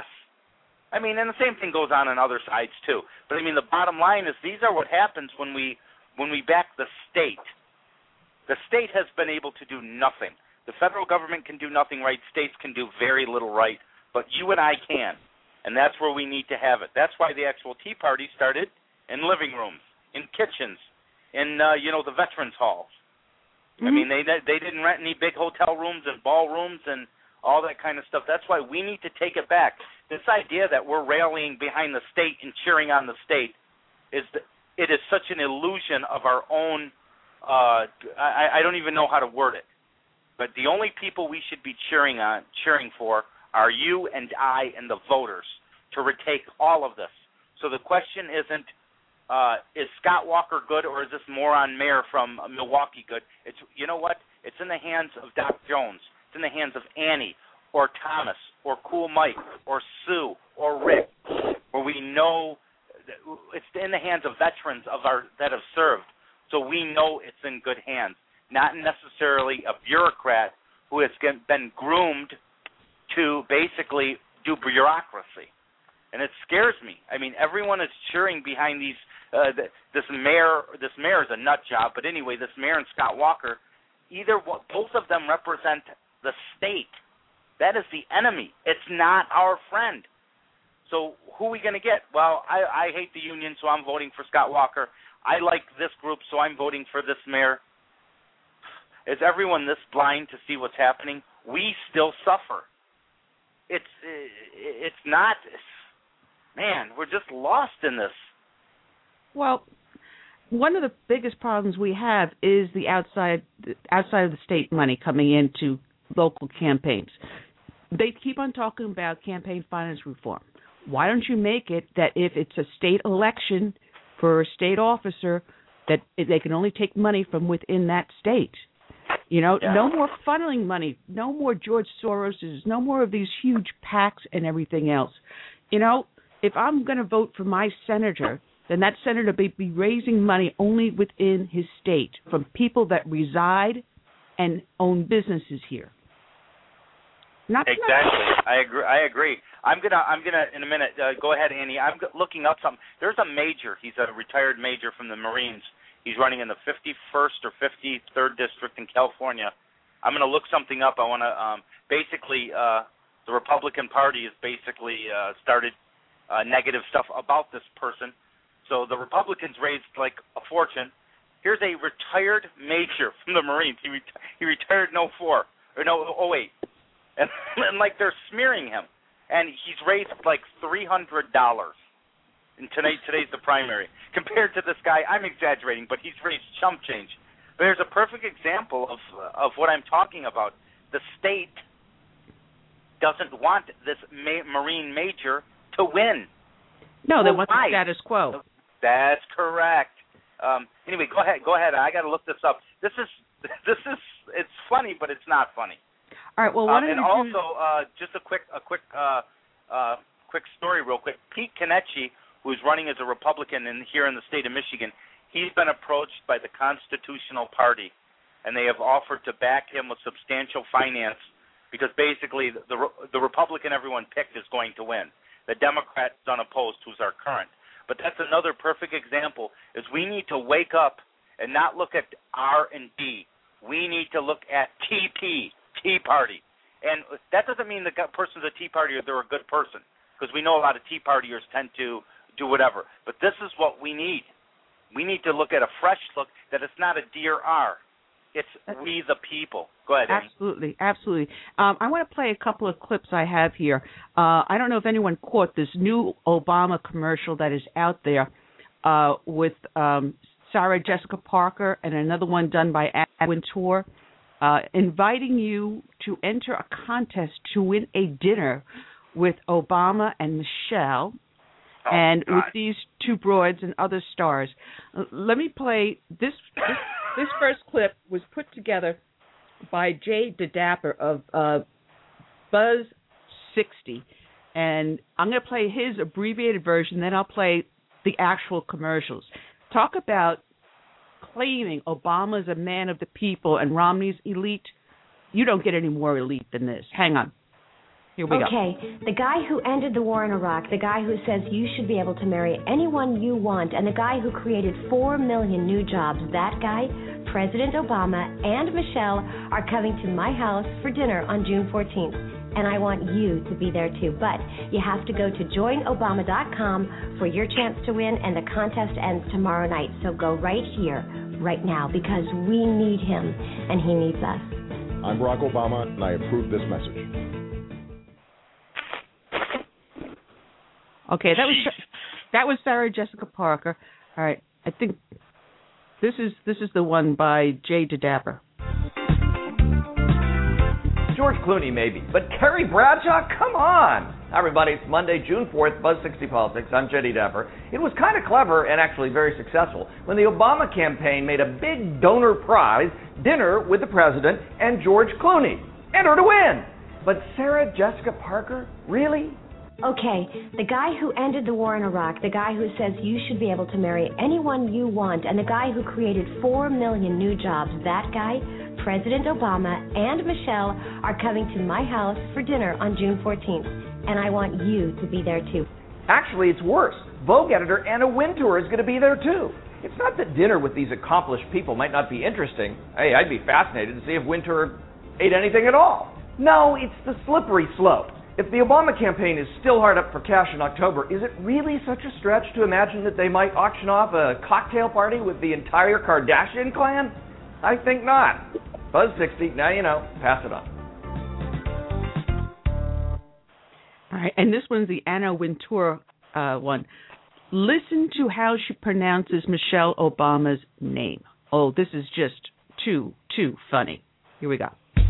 I mean, and the same thing goes on on other sides too. But I mean, the bottom line is these are what happens when we when we back the state. The state has been able to do nothing. The federal government can do nothing right. States can do very little right. But you and I can, and that's where we need to have it. That's why the actual Tea Party started in living rooms, in kitchens, in uh, you know the veterans halls. Mm-hmm. I mean, they they didn't rent any big hotel rooms and ballrooms and all that kind of stuff. That's why we need to take it back. This idea that we're rallying behind the state and cheering on the state is the, it is such an illusion of our own. Uh, I, I don't even know how to word it. But the only people we should be cheering on, cheering for, are you and I and the voters to retake all of this. So the question isn't, uh, is Scott Walker good or is this moron mayor from Milwaukee good? It's, you know what? It's in the hands of Doc Jones. It's in the hands of Annie or Thomas or Cool Mike or Sue or Rick, where we know it's in the hands of veterans of our that have served. So we know it's in good hands. Not necessarily a bureaucrat who has been groomed to basically do bureaucracy. And it scares me. I mean, everyone is cheering behind these, uh, this mayor, this mayor is a nut job, but anyway, this mayor and Scott Walker, either, both of them represent the state. That is the enemy. It's not our friend. So who are we going to get? Well, I, I hate the union, so I'm voting for Scott Walker. I like this group, so I'm voting for this mayor. Is everyone this blind to see what's happening? We still suffer. It's it's not, man, we're just lost in this. Well, one of the biggest problems we have is the outside outside of the state money coming into local campaigns. They keep on talking about campaign finance reform. Why don't you make it that if it's a state election for a state officer, that they can only take money from within that state? You know, yeah. No more funneling money, no more George Soroses, no more of these huge PACs and everything else. You know, if I'm going to vote for my senator, then that senator be, be raising money only within his state from people that reside and own businesses here. Not exactly. Not. I agree. I agree. I'm gonna. I'm gonna in a minute. Uh, go ahead, Annie. I'm looking up something. There's a major. He's a retired major from the Marines. He's running in the fifty-first or fifty-third district in California. I'm going to look something up. I want to um, basically uh, the Republican Party has basically uh, started uh, negative stuff about this person. So the Republicans raised like a fortune. Here's a retired major from the Marines. He reti- he retired in oh four or no oh eight, and, and like they're smearing him. And he's raised like three hundred dollars. And today, today's the primary. Compared to this guy, I'm exaggerating, but he's raised chump change. But there's a perfect example of of what I'm talking about. The state doesn't want this ma- Marine major to win. No, they well, want the status quo. That's correct. Um, anyway, go ahead. Go ahead. I got to look this up. This is this is it's funny, but it's not funny. All right. Well, what um, and also uh, just a quick a quick uh, uh, quick story, real quick. Pete Kenichi, who's running as a Republican in, here in the state of Michigan, he's been approached by the Constitutional Party, and they have offered to back him with substantial finance because basically the, the, the Republican everyone picked is going to win. The Democrat is unopposed, who's our current. But that's another perfect example, is we need to wake up and not look at R and D. We need to look at T P, Tea Party. And that doesn't mean the person's a Tea Party or they're a good person, because we know a lot of Tea Partiers tend to do whatever. But this is what we need. We need to look at a fresh look that it's not a Dear R. It's we the people. Go ahead, Amy. Absolutely, absolutely. Um, I want to play a couple of clips I have here. Uh, I don't know if anyone caught this new Obama commercial that is out there uh, with um, Sarah Jessica Parker and another one done by Edwin Torr, uh, inviting you to enter a contest to win a dinner with Obama and Michelle. Oh, and God. with these two broads and other stars. Uh, let me play this, this. This first clip was put together by Jay DeDapper of uh, Buzz sixty, and I'm going to play his abbreviated version, then I'll play the actual commercials. Talk about claiming Obama's a man of the people and Romney's elite. You don't get any more elite than this. Hang on. Here we okay, go. Okay, the guy who ended the war in Iraq, the guy who says you should be able to marry anyone you want, and the guy who created four million new jobs, that guy, President Obama and Michelle, are coming to my house for dinner on June fourteenth. And I want you to be there too. But you have to go to join obama dot com for your chance to win, and the contest ends tomorrow night. So go right here, right now, because we need him, and he needs us. I'm Barack Obama, and I approve this message. Okay, that was that was Sarah Jessica Parker. All right, I think this is this is the one by Jay DeDapper. George Clooney, maybe. But Carrie Bradshaw? Come on! Hi, everybody. It's Monday, June fourth, Buzz sixty Politics. I'm Jay DeDapper. It was kind of clever and actually very successful when the Obama campaign made a big donor prize dinner with the president and George Clooney. Enter to win! But Sarah Jessica Parker? Really? Okay, the guy who ended the war in Iraq, the guy who says you should be able to marry anyone you want, and the guy who created four million new jobs, that guy, President Obama and Michelle, are coming to my house for dinner on June fourteenth, and I want you to be there too. Actually, it's worse. Vogue editor Anna Wintour is going to be there too. It's not that dinner with these accomplished people might not be interesting. Hey, I'd be fascinated to see if Wintour ate anything at all. No, it's the slippery slope. If the Obama campaign is still hard up for cash in October, is it really such a stretch to imagine that they might auction off a cocktail party with the entire Kardashian clan? I think not. Buzz sixty, now you know, pass it on. All right, and this one's the Anna Wintour uh, one. Listen to how she pronounces Michelle Obama's name. Oh, this is just too, too funny. Here we go.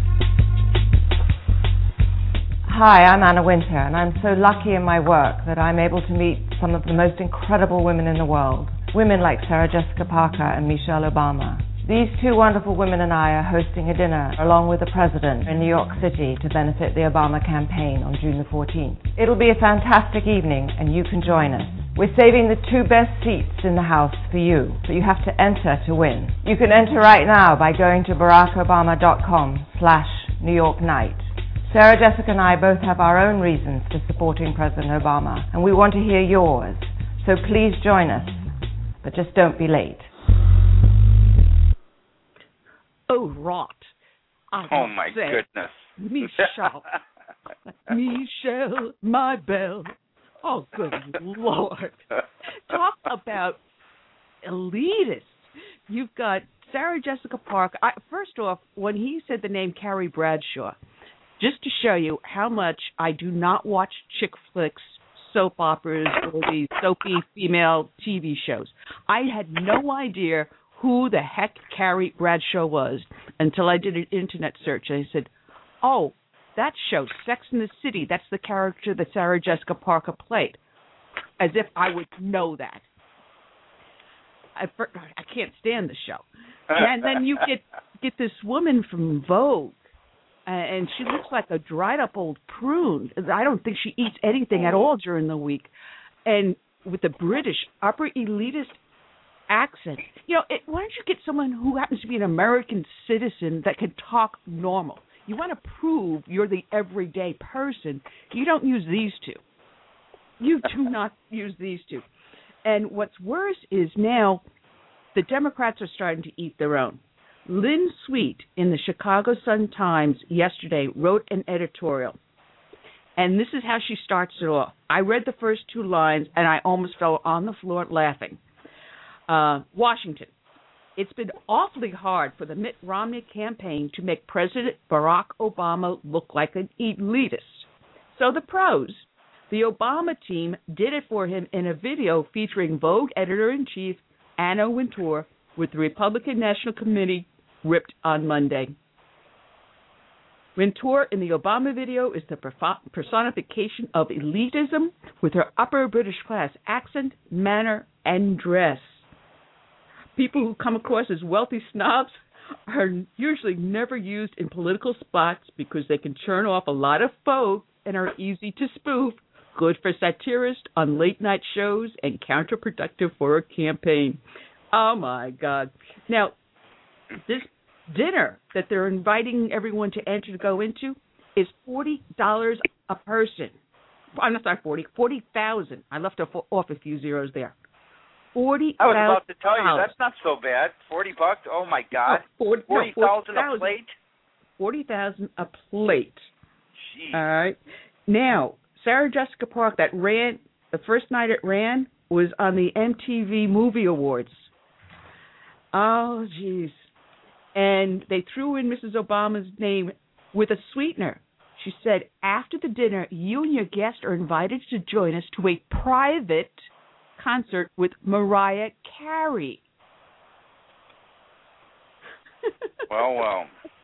Hi, I'm Anna Wintour, and I'm so lucky in my work that I'm able to meet some of the most incredible women in the world. Women like Sarah Jessica Parker and Michelle Obama. These two wonderful women and I are hosting a dinner along with the President in New York City to benefit the Obama campaign on June the fourteenth. It'll be a fantastic evening, and you can join us. We're saving the two best seats in the house for you, but you have to enter to win. You can enter right now by going to barack obama dot com slash New York Night. Sarah Jessica and I both have our own reasons for supporting President Obama, and we want to hear yours. So please join us, but just don't be late. Oh, rot. I oh, my say, goodness. Michelle. Michelle, my belle. Oh, good Lord. Talk about elitists. You've got Sarah Jessica Parker. I, first off, when he said the name Carrie Bradshaw, just to show you how much I do not watch chick flicks, soap operas, or these soapy female T V shows. I had no idea who the heck Carrie Bradshaw was until I did an internet search. And I said, oh, that show, Sex and the City, that's the character that Sarah Jessica Parker played. As if I would know that. I, I can't stand the show. And then you get, get this woman from Vogue, and she looks like a dried-up old prune. I don't think she eats anything at all during the week. And with the British upper elitist accent, you know, it, why don't you get someone who happens to be an American citizen that can talk normal? You want to prove you're the everyday person. You don't use these two. You do not use these two. And what's worse is now the Democrats are starting to eat their own. Lynn Sweet in the Chicago Sun-Times yesterday wrote an editorial, and this is how she starts it off. I read the first two lines, and I almost fell on the floor laughing. Uh, Washington. It's been awfully hard for the Mitt Romney campaign to make President Barack Obama look like an elitist. So the pros. The Obama team did it for him in a video featuring Vogue editor-in-chief Anna Wintour with the Republican National Committee ripped on Monday. Wintour in the Obama video is the personification of elitism with her upper British class accent, manner, and dress. People who come across as wealthy snobs are usually never used in political spots because they can churn off a lot of faux and are easy to spoof, good for satirists on late-night shows and counterproductive for a campaign. Oh, my God. Now, this dinner that they're inviting everyone to enter to go into is forty dollars a person. I'm not sorry, forty, forty thousand. I left off a few zeros there. Forty. I was about to tell you that's not so bad. Forty bucks. Oh my God. Oh, forty, forty thousand no, a plate. Forty thousand a plate. Jeez. All right. Now, Sarah Jessica Park that ran the first night it ran was on the M T V Movie Awards. Oh, jeez. And they threw in Missus Obama's name with a sweetener. She said, after the dinner, you and your guest are invited to join us to a private concert with Mariah Carey. Well, well.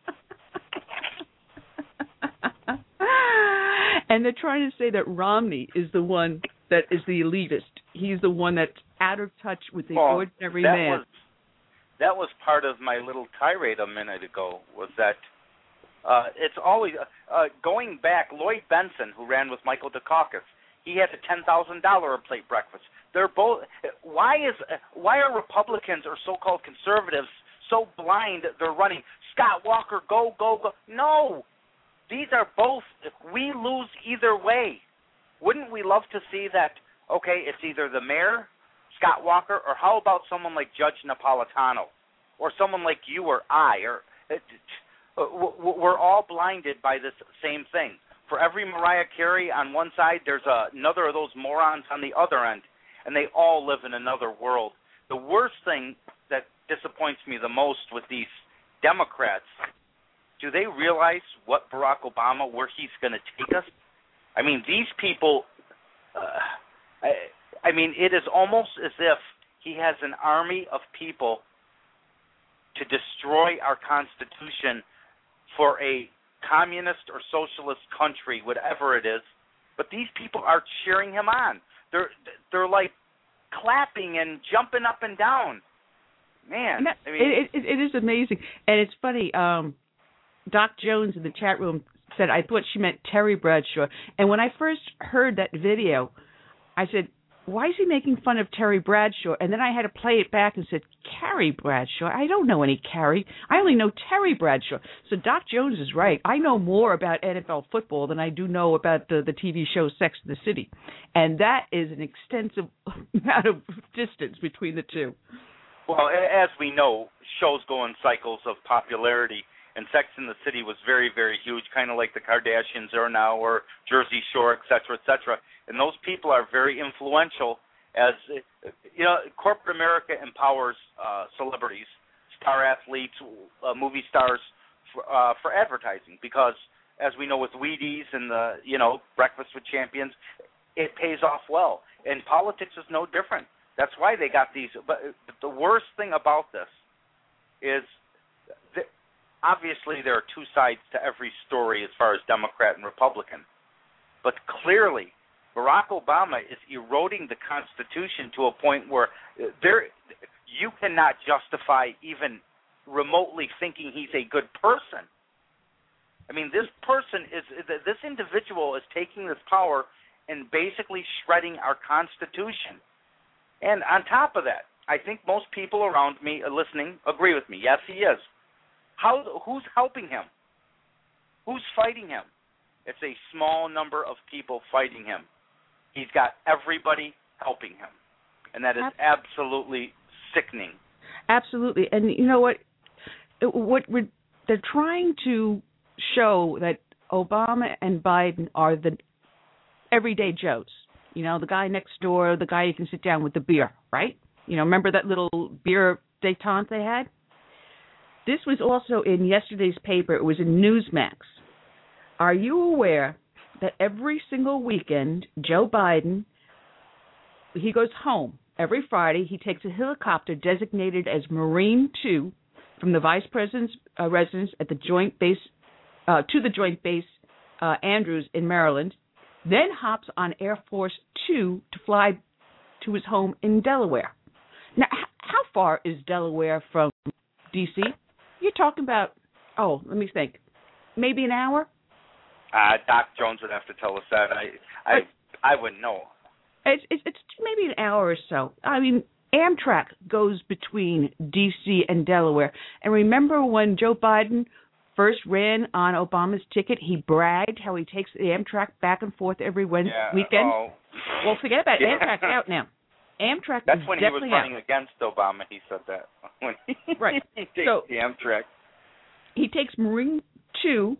And they're trying to say that Romney is the one that is the elitist. He's the one that's out of touch with the well, ordinary that man. Was, that was part of my little tirade a minute ago, was that uh, it's always, uh, going back, Lloyd Benson, who ran with Michael Dukakis, he had a ten thousand dollars a plate breakfast. They're both, why is, why are Republicans or so-called conservatives so blind they're running, Scott Walker, go, go, go? No. These are both, we lose either way. Wouldn't we love to see that, okay, it's either the mayor, Scott Walker, or how about someone like Judge Napolitano, or someone like you or I, or uh, we're all blinded by this same thing. For every Mariah Carey on one side, there's another of those morons on the other end, and they all live in another world. The worst thing that disappoints me the most with these Democrats, do they realize what Barack Obama, where he's going to take us? I mean, these people, uh, I, I mean, it is almost as if he has an army of people to destroy our Constitution for a communist or socialist country, whatever it is. But these people are cheering him on. They're they're like clapping and jumping up and down. Man, that, I mean, it, it, it is amazing, and it's funny. Um, Doc Jones in the chat room said, I thought she meant Terry Bradshaw. And when I first heard that video, I said, why is he making fun of Terry Bradshaw? And then I had to play it back and said, Carrie Bradshaw? I don't know any Carrie. I only know Terry Bradshaw. So Doc Jones is right. I know more about N F L football than I do know about the, the T V show Sex and the City. And that is an extensive amount of distance between the two. Well, as we know, shows go in cycles of popularity. And Sex and the City was very, very huge, kind of like the Kardashians are now, or Jersey Shore, et cetera, et cetera. And those people are very influential as, you know, corporate America empowers uh, celebrities, star athletes, uh, movie stars for, uh, for advertising because, as we know with Wheaties and the, you know, Breakfast with Champions, it pays off well. And politics is no different. That's why they got these. But the worst thing about this is that obviously, there are two sides to every story as far as Democrat and Republican. But clearly, Barack Obama is eroding the Constitution to a point where there, you cannot justify even remotely thinking he's a good person. I mean, this person is, this individual is taking this power and basically shredding our Constitution. And on top of that, I think most people around me listening agree with me. Yes, he is. How, who's helping him? Who's fighting him? It's a small number of people fighting him. He's got everybody helping him. And that is absolutely sickening. Absolutely. And you know what? What we're, they're trying to show that Obama and Biden are the everyday Joes. You know, the guy next door, the guy you can sit down with the beer, right? You know, remember that little beer détente they had? This was also in yesterday's paper. It was in Newsmax. Are you aware that every single weekend, Joe Biden, he goes home every Friday. He takes a helicopter designated as Marine two from the vice president's uh, residence at the Joint Base uh, to the Joint Base uh, Andrews in Maryland, then hops on Air Force Two to fly to his home in Delaware. Now, h- how far is Delaware from D C? You're talking about, oh, let me think, maybe an hour? Uh, Doc Jones would have to tell us that. I I, I wouldn't know. It's, it's, it's maybe an hour or so. I mean, Amtrak goes between D C and Delaware. And remember when Joe Biden first ran on Obama's ticket, he bragged how he takes the Amtrak back and forth every Wednesday, yeah, weekend? Oh. Well, forget about it. Yeah. Amtrak's out now. Amtrak That's is when he was definitely running out. against Obama. He said that. When he Right. takes So the Amtrak. he takes Marine Two,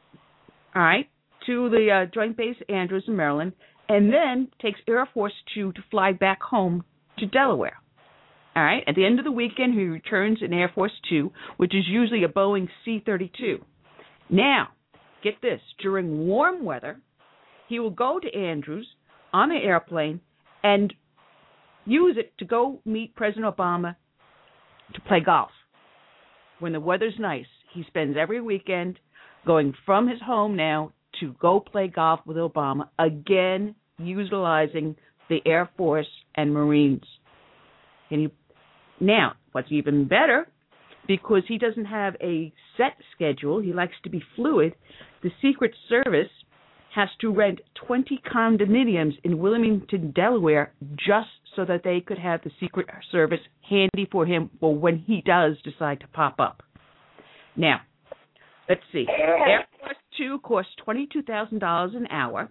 all right, to the uh, Joint Base Andrews in Maryland, and then takes Air Force Two to fly back home to Delaware. All right. At the end of the weekend, he returns in Air Force Two, which is usually a Boeing C thirty-two. Now, get this: during warm weather, he will go to Andrews on the airplane and use it to go meet President Obama to play golf. When the weather's nice, he spends every weekend going from his home now to go play golf with Obama, again utilizing the Air Force and Marines. And he, now, what's even better, because he doesn't have a set schedule, he likes to be fluid, the Secret Service has to rent twenty condominiums in Wilmington, Delaware, just so that they could have the Secret Service handy for him for when he does decide to pop up. Now, let's see. Air Force Two costs twenty-two thousand dollars an hour.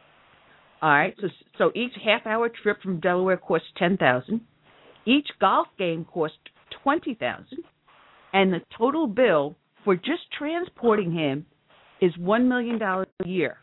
All right, so so each half-hour trip from Delaware costs ten thousand dollars. Each golf game costs twenty thousand dollars, and the total bill for just transporting him is one million dollars a year.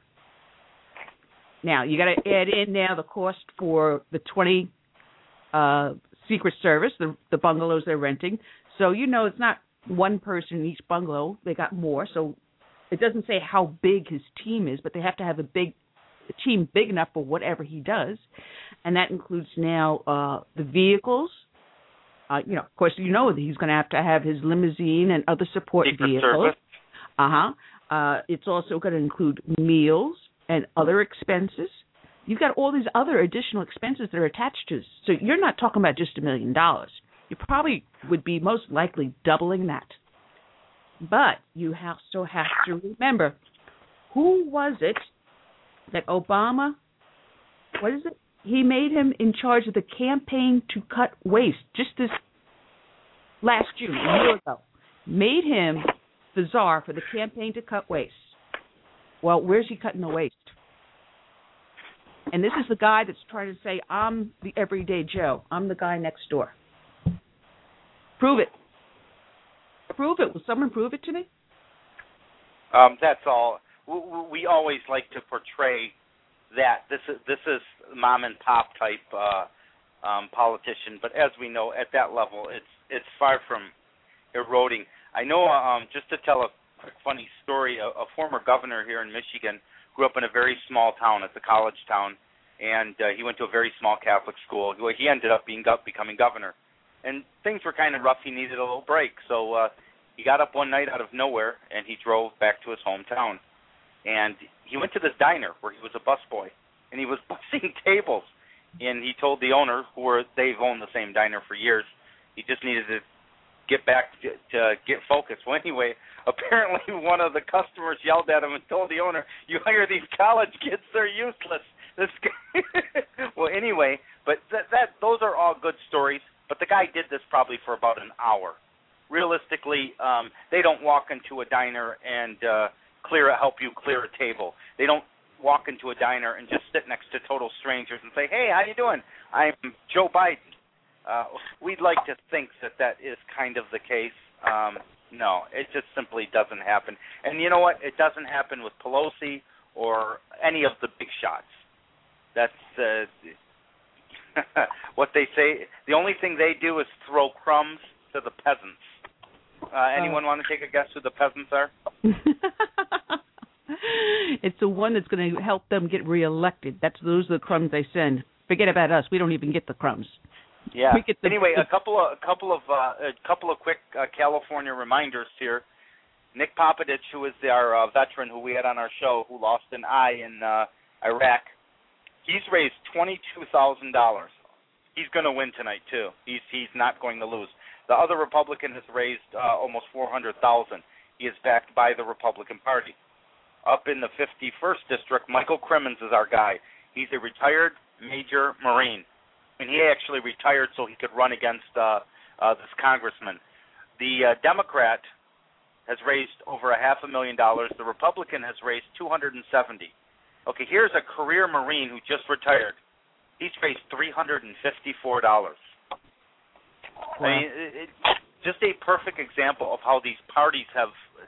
Now, you got to add in now the cost for the twenty uh, Secret Service, the, the bungalows they're renting. So, you know, it's not one person in each bungalow. They got more. So it doesn't say how big his team is, but they have to have a big a team big enough for whatever he does. And that includes now uh, the vehicles. Uh, you know, of course, you know that he's going to have to have his limousine and other support Secret vehicles. Service. Uh-huh. Uh, it's also going to include meals and other expenses. You've got all these other additional expenses that are attached to this. So you're not talking about just a million dollars. You probably would be most likely doubling that. But you also have to remember, who was it that Obama, what is it? He made him in charge of the campaign to cut waste just this last June, a year ago. Made him the czar for the campaign to cut waste. Well, where's he cutting the waste? And this is the guy that's trying to say, I'm the everyday Joe. I'm the guy next door. Prove it. Prove it. Will someone prove it to me? Um, that's all. We, we always like to portray that this is this is mom and pop type uh, um, politician, but as we know, at that level, it's it's far from eroding. I know. Um, just to tell a quick funny story, a, a former governor here in Michigan grew up in a very small town. It's a college town, and uh, he went to a very small Catholic school. He ended up being becoming governor, and things were kind of rough. He needed a little break, so uh, he got up one night out of nowhere, and he drove back to his hometown. And he went to this diner where he was a busboy, and he was bussing tables. And he told the owner, who were they've owned the same diner for years, he just needed to get back to, to get focused. Well, anyway, apparently one of the customers yelled at him and told the owner, "You hire these college kids, they're useless." This guy. Well, anyway, but that, that those are all good stories. But the guy did this probably for about an hour. Realistically, um, they don't walk into a diner and uh, clear help you clear a table. They don't walk into a diner and just sit next to total strangers and say, "Hey, how you doing? I'm Joe Biden." Uh, we'd like to think that that is kind of the case. Um, no, it just simply doesn't happen. And you know what? It doesn't happen with Pelosi or any of the big shots. That's uh, what they say. The only thing they do is throw crumbs to the peasants. Uh, anyone uh, want to take a guess who the peasants are? It's the one that's going to help them get reelected. That's those are the crumbs they send. Forget about us. We don't even get the crumbs. Yeah. We get the, anyway, the, a couple of a couple of uh, a couple of quick uh, California reminders here. Nick Popovich, who is our uh, veteran who we had on our show, who lost an eye in uh, Iraq, he's raised twenty-two thousand dollars. He's going to win tonight, too. He's he's not going to lose. The other Republican has raised uh, almost four hundred thousand dollars. He is backed by the Republican Party. Up in the fifty-first District, Michael Crimmins is our guy. He's a retired Major Marine, and he actually retired so he could run against uh, uh, this congressman. The uh, Democrat has raised over a half a million dollars. The Republican has raised two hundred seventy. Okay, here's a career Marine who just retired. He's raised three hundred fifty-four dollars. Wow. I mean, it, it, just a perfect example of how these parties have,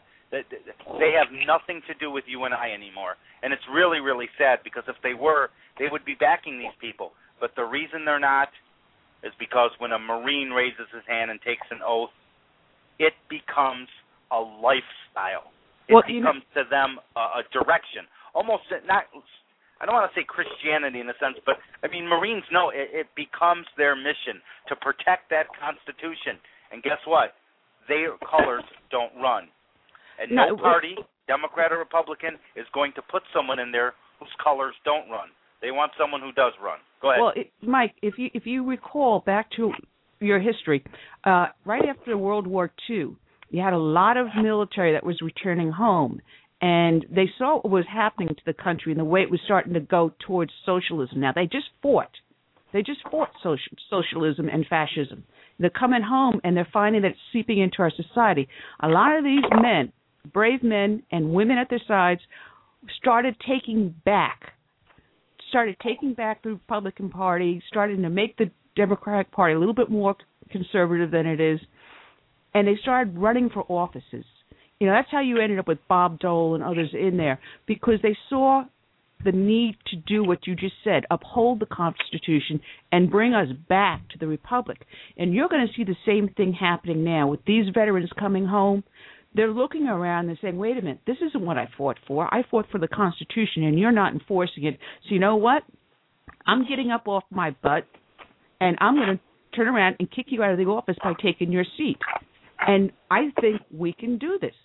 they have nothing to do with you and I anymore. And it's really, really sad, because if they were, they would be backing these people. But the reason they're not is because when a Marine raises his hand and takes an oath, it becomes a lifestyle. It well, becomes you know, to them a, a direction. Almost not, I don't want to say Christianity in a sense, but I mean Marines know it, it becomes their mission to protect that Constitution. And guess what? Their colors don't run. And no, no party, Democrat or Republican, is going to put someone in there whose colors don't run. They want someone who does run. Go ahead. Well, it, Mike, if you if you recall back to your history, uh, right after World War Two, you had a lot of military that was returning home, and they saw what was happening to the country and the way it was starting to go towards socialism. Now, they just fought. They just fought social, socialism and fascism. They're coming home, and they're finding that it's seeping into our society. A lot of these men, brave men and women at their sides, started taking back, started taking back the Republican Party, started to make the Democratic Party a little bit more conservative than it is, and they started running for offices. You know, that's how you ended up with Bob Dole and others in there, because they saw the need to do what you just said, uphold the Constitution and bring us back to the Republic. And you're going to see the same thing happening now with these veterans coming home. They're looking around and saying, wait a minute, this isn't what I fought for. I fought for the Constitution, and you're not enforcing it. So you know what? I'm getting up off my butt, and I'm going to turn around and kick you out of the office by taking your seat. And I think we can do this.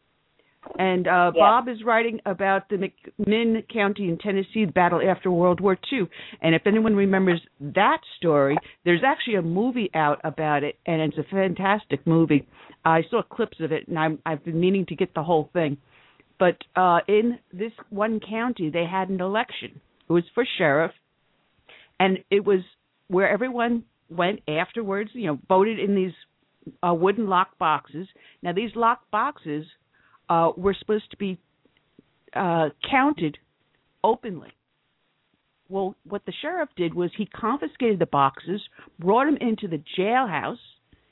And uh, yeah. Bob is writing about the McMinn County in Tennessee, the battle after World War Two. And if anyone remembers that story, there's actually a movie out about it, and it's a fantastic movie. I saw clips of it, and I'm, I've been meaning to get the whole thing. But uh, in this one county, they had an election. It was for sheriff, and it was where everyone went afterwards, you know, voted in these uh, wooden lock boxes. Now, these lock boxes Uh, were supposed to be uh, counted openly. Well, what the sheriff did was he confiscated the boxes, brought them into the jailhouse,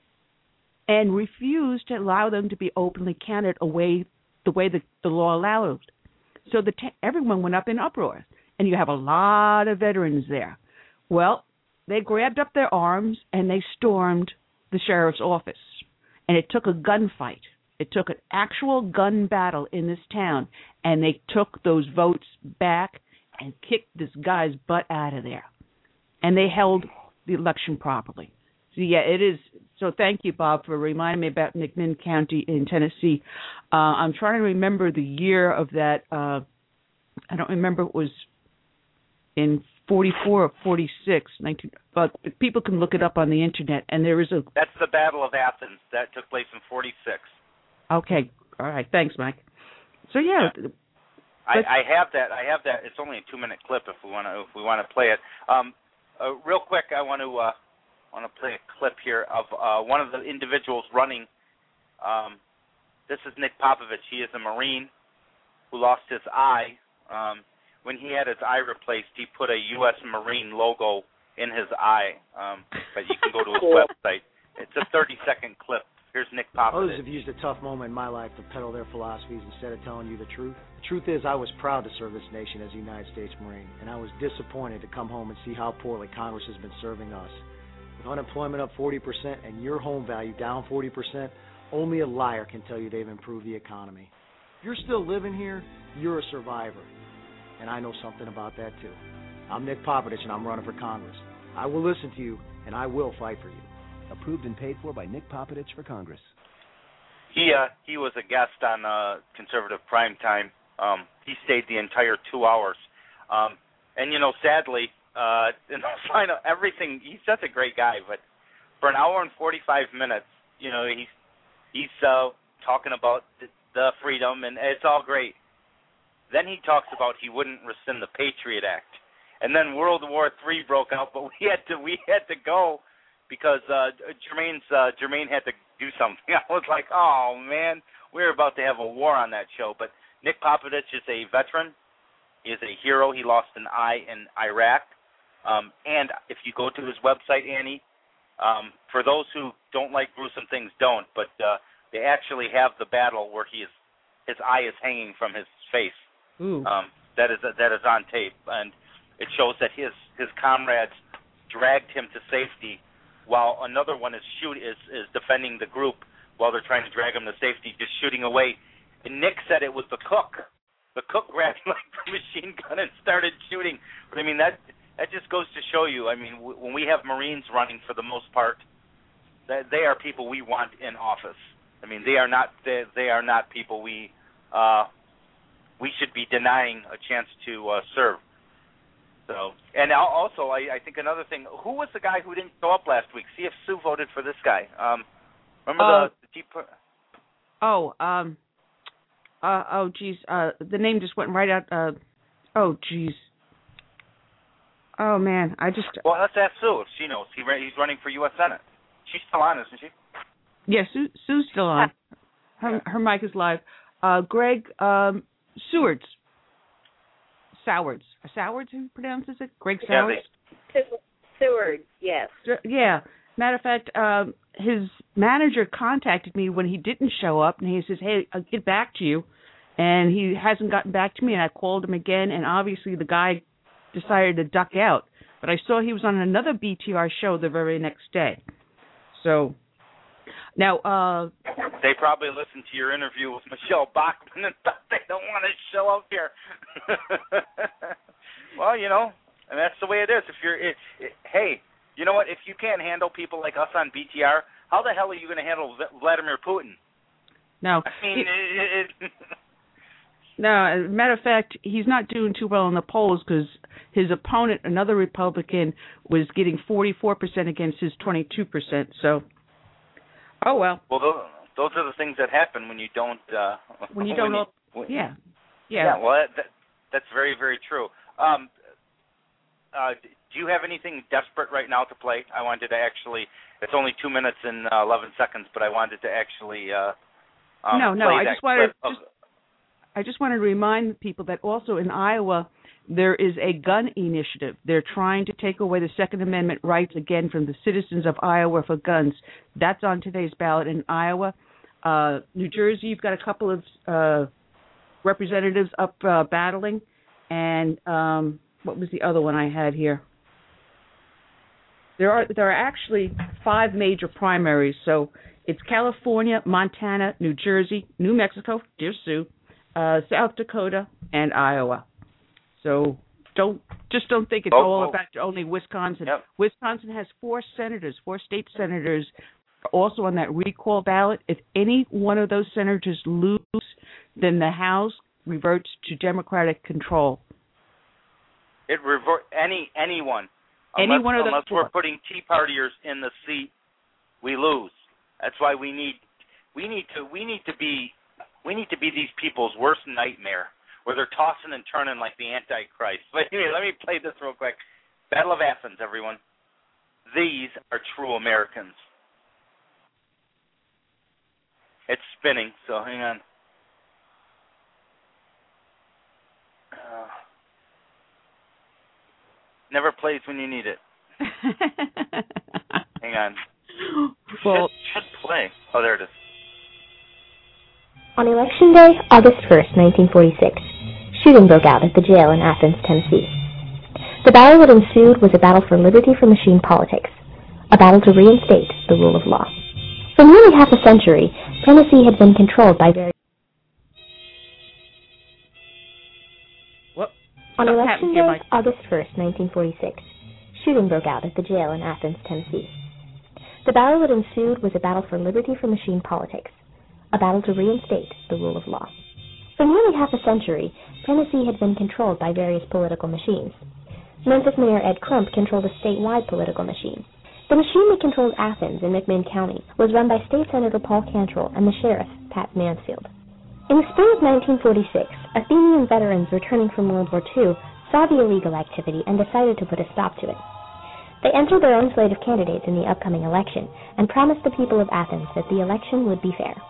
and refused to allow them to be openly counted away the way the, the law allowed. So the te- everyone went up in uproar, and you have a lot of veterans there. Well, they grabbed up their arms and they stormed the sheriff's office, and it took a gunfight. It took an actual gun battle in this town, and they took those votes back and kicked this guy's butt out of there. And they held the election properly. So, yeah, it is. So thank you, Bob, for reminding me about McMinn County in Tennessee. Uh, I'm trying to remember the year of that. Uh, I don't remember if it was in forty-four or forty-six, nineteen, but people can look it up on the Internet. And there is a. That's the Battle of Athens. That took place in forty-six. Okay, all right. Thanks, Mike. So yeah, yeah. I, I have that. I have that. It's only a two-minute clip if we want to. If we want to play it. Um, uh, real quick, I want to uh, want to play a clip here of uh, one of the individuals running. Um, this is Nick Popovich. He is a Marine who lost his eye. Um, when he had his eye replaced, he put a U S Marine logo in his eye. Um, but you can go to his website. It's a thirty-second clip. Here's Nick Popovich. Others have used a tough moment in my life to peddle their philosophies instead of telling you the truth. The truth is I was proud to serve this nation as a United States Marine, and I was disappointed to come home and see how poorly Congress has been serving us. With unemployment up forty percent and your home value down forty percent, only a liar can tell you they've improved the economy. If you're still living here, you're a survivor, and I know something about that too. I'm Nick Popovich, and I'm running for Congress. I will listen to you, and I will fight for you. Approved and paid for by Nick Popovich for Congress. He uh, he was a guest on uh, Conservative Primetime. Um, he stayed the entire two hours. Um, and, you know, sadly, uh, in the final, everything, he's such a great guy, but for an hour and forty-five minutes, you know, he's, he's uh, talking about the, the freedom, and it's all great. Then he talks about he wouldn't rescind the Patriot Act. And then World War Three broke out, but we had to we had to go because uh, Jermaine's uh, Jermaine had to do something. I was like, oh man, we were about to have a war on that show. But Nick Popovich is a veteran. He is a hero. He lost an eye in Iraq. Um, and if you go to his website, Annie, um, for those who don't like gruesome things, don't. But uh, they actually have the battle where he is his eye is hanging from his face. Ooh. Um, that is that is on tape, and it shows that his, his comrades dragged him to safety while another one is shoot is, is defending the group while they're trying to drag him to safety, just shooting away. And Nick said it was the cook. The cook grabbed like the machine gun and started shooting. But I mean that that just goes to show you. I mean, w- when we have Marines running, for the most part, that they are people we want in office. I mean, they are not they, they are not people we uh, we should be denying a chance to uh, serve. So, and also, I, I think another thing, who was the guy who didn't show up last week? See if Sue voted for this guy. Um, remember uh, the, the Jeep? Oh, um, uh, oh, geez, uh, the name just went right out. Uh, oh, geez. Oh, man, I just... Well, let's ask Sue if she knows. He, he's running for U S Senate. She's still on, isn't she? Yeah, Sue, Sue's still on. Her, her mic is live. Uh, Greg um, Sewards. Sowards. Sowards, who pronounces it? Greg Sowards? Yeah, Sewards, yes. Yeah. Matter of fact, um, his manager contacted me when he didn't show up, and he says, hey, I'll get back to you. And he hasn't gotten back to me, and I called him again, and obviously the guy decided to duck out. But I saw he was on another B T R show the very next day. So, now... Uh, they probably listened to your interview with Michelle Bachmann and thought they don't want to show up here. Well, you know, and that's the way it is. If you're, it, it, hey, you know what? If you can't handle people like us on B T R, how the hell are you going to handle Vladimir Putin? No. I mean, he, it, it, no. As a matter of fact, he's not doing too well in the polls because his opponent, another Republican, was getting forty-four percent against his twenty-two percent. So, oh well. Well, those, those are the things that happen when you don't. Uh, when you don't. when know, you, when, yeah. Yeah. Yeah. Well, that, that's very, very true. Um, uh, do you have anything desperate right now to play? I wanted to actually. It's only two minutes and uh, eleven seconds, but I wanted to actually. Uh, um, no, no. play I that just wanted. clip Just, I just wanted to remind people that also in Iowa there is a gun initiative. They're trying to take away the Second Amendment rights again from the citizens of Iowa for guns. That's on today's ballot in Iowa. Uh, New Jersey, you've got a couple of uh, representatives up uh, battling. And um, what was the other one I had here? There are there are actually five major primaries. So it's California, Montana, New Jersey, New Mexico, dear Sue, uh, South Dakota, and Iowa. So don't just don't think it's oh, all oh. about only Wisconsin. Yep. Wisconsin has four senators, four state senators, also on that recall ballot. If any one of those senators lose, then the House reverts to Democratic control. It revert any anyone. Any unless, one of those unless four. we're putting Tea Partiers in the seat, we lose. That's why we need we need to we need to be we need to be these people's worst nightmare, where they're tossing and turning like the Antichrist. But anyway, let me play this real quick. Battle of Athens, everyone. These are true Americans. It's spinning, so hang on. Uh, never plays when you need it. Hang on. Well, should, should play. Oh, there it is. On Election Day, August first, nineteen forty-six, shooting broke out at the jail in Athens, Tennessee. The battle that ensued was a battle for liberty from machine politics, a battle to reinstate the rule of law. For nearly half a century, Tennessee had been controlled by various... What? On Election Day, August first, nineteen forty-six, shooting broke out at the jail in Athens, Tennessee. The battle that ensued was a battle for liberty from machine politics, a battle to reinstate the rule of law. For nearly half a century, Tennessee had been controlled by various political machines. Memphis Mayor Ed Crump controlled a statewide political machine. The machine that controlled Athens in McMinn County was run by State Senator Paul Cantrell and the sheriff, Pat Mansfield. In the spring of nineteen forty-six, Athenian veterans returning from World War Two saw the illegal activity and decided to put a stop to it. They entered their own slate of candidates in the upcoming election and promised the people of Athens that the election would be fair.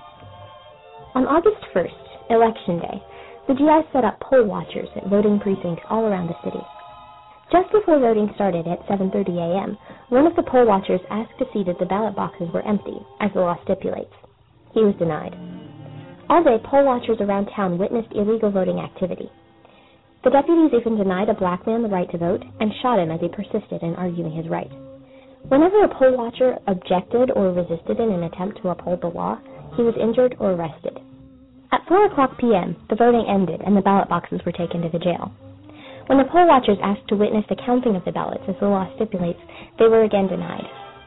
On August first, Election Day, the G Is set up poll watchers at voting precincts all around the city. Just before voting started at seven thirty a.m., one of the poll watchers asked to see that the ballot boxes were empty, as the law stipulates. He was denied. All day, poll watchers around town witnessed illegal voting activity. The deputies even denied a black man the right to vote and shot him as he persisted in arguing his right. Whenever a poll watcher objected or resisted in an attempt to uphold the law, he was injured or arrested. At four o'clock p.m., the voting ended and the ballot boxes were taken to the jail. When the poll watchers asked to witness the counting of the ballots as the law stipulates, they were again denied.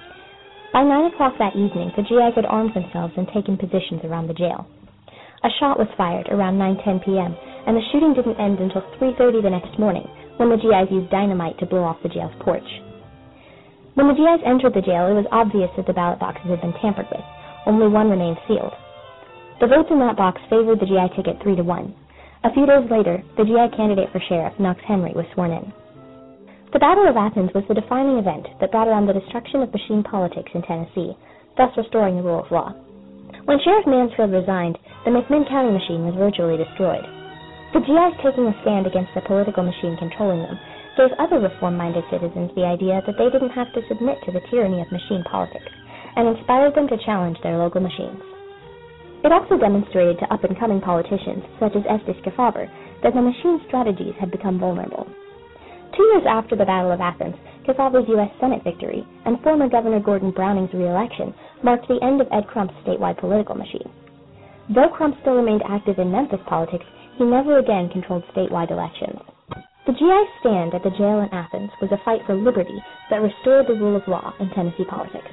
By nine o'clock that evening, the G Is had armed themselves and taken positions around the jail. A shot was fired around nine ten p.m., and the shooting didn't end until three thirty the next morning, when the G Is used dynamite to blow off the jail's porch. When the G Is entered the jail, it was obvious that the ballot boxes had been tampered with. Only one remained sealed. The votes in that box favored the G I ticket three to one. A few days later, the G I candidate for sheriff, Knox Henry, was sworn in. The Battle of Athens was the defining event that brought around the destruction of machine politics in Tennessee, thus restoring the rule of law. When Sheriff Mansfield resigned, the McMinn County machine was virtually destroyed. The G Is taking a stand against the political machine controlling them gave other reform-minded citizens the idea that they didn't have to submit to the tyranny of machine politics, and inspired them to challenge their local machines. It also demonstrated to up-and-coming politicians, such as Estes Kefauver, that the machine's strategies had become vulnerable. Two years after the Battle of Athens, Kefauver's U S Senate victory and former Governor Gordon Browning's re-election marked the end of Ed Crump's statewide political machine. Though Crump still remained active in Memphis politics, he never again controlled statewide elections. The G I's stand at the jail in Athens was a fight for liberty that restored the rule of law in Tennessee politics.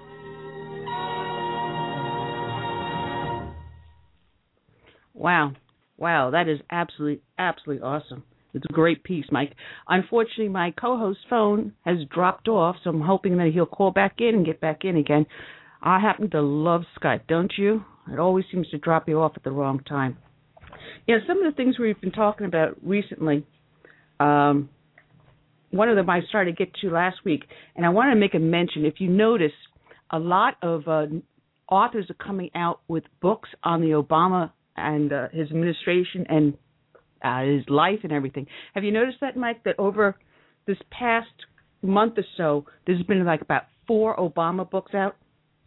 Wow. Wow, that is absolutely, absolutely awesome. It's a great piece, Mike. Unfortunately, my co-host's phone has dropped off, so I'm hoping that he'll call back in and get back in again. I happen to love Skype, don't you? It always seems to drop you off at the wrong time. You know, some of the things we've been talking about recently, um, one of them I started to get to last week, and I want to make a mention. If you notice, a lot of uh, authors are coming out with books on the Obama and uh, his administration and uh, his life and everything. Have you noticed that, Mike, that over this past month or so, there's been like about four Obama books out?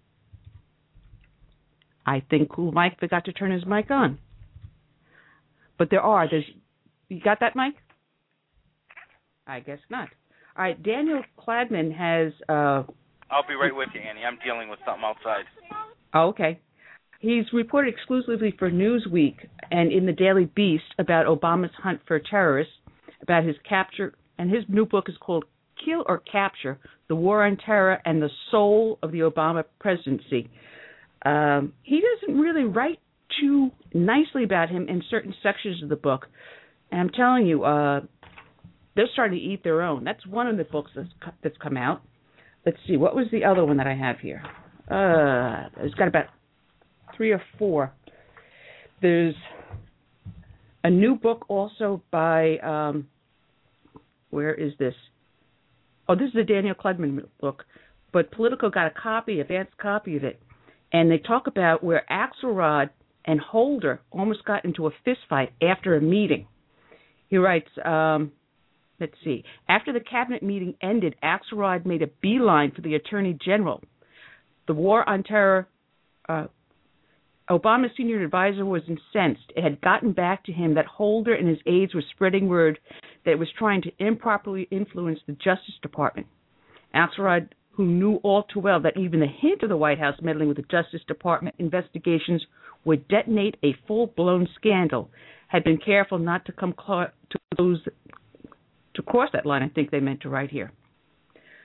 I think cool Mike forgot to turn his mic on. But there are. There's. You got that, Mike? I guess not. All right, Daniel Kladman has... Uh, I'll be right with you, Annie. I'm dealing with something outside. Oh, okay. He's reported exclusively for Newsweek and in the Daily Beast about Obama's hunt for terrorists, about his capture, and his new book is called Kill or Capture, The War on Terror and the Soul of the Obama Presidency. Um, he doesn't really write too nicely about him in certain sections of the book. And I'm telling you, uh, they're starting to eat their own. That's one of the books that's, that's come out. Let's see, what was the other one that I have here? Uh, it's got about three or four. There's a new book also by, um, where is this? Oh, this is the Daniel Kladman book, but Politico got a copy, advanced copy of it, and they talk about where Axelrod and Holder almost got into a fist fight after a meeting. He writes, um, let's see, after the cabinet meeting ended, Axelrod made a beeline for the Attorney General. The war on terror, uh, Obama's senior advisor was incensed. It had gotten back to him that Holder and his aides were spreading word that it was trying to improperly influence the Justice Department. Axelrod, who knew all too well that even the hint of the White House meddling with the Justice Department investigations would detonate a full-blown scandal, had been careful not to come close to, close, to cross that line, I think they meant to write here.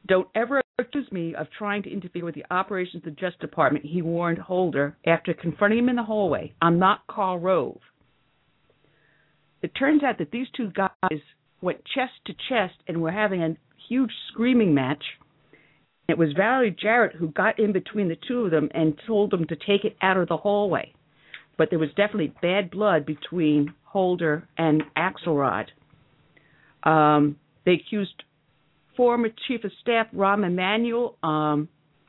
Don't ever accuse me of trying to interfere with the operations of the Justice Department, he warned Holder after confronting him in the hallway. I'm not Karl Rove. It turns out that these two guys went chest to chest and were having a huge screaming match. It was Valerie Jarrett who got in between the two of them and told them to take it out of the hallway. But there was definitely bad blood between Holder and Axelrod. Um, they accused former Chief of Staff Rahm Emanuel. Um,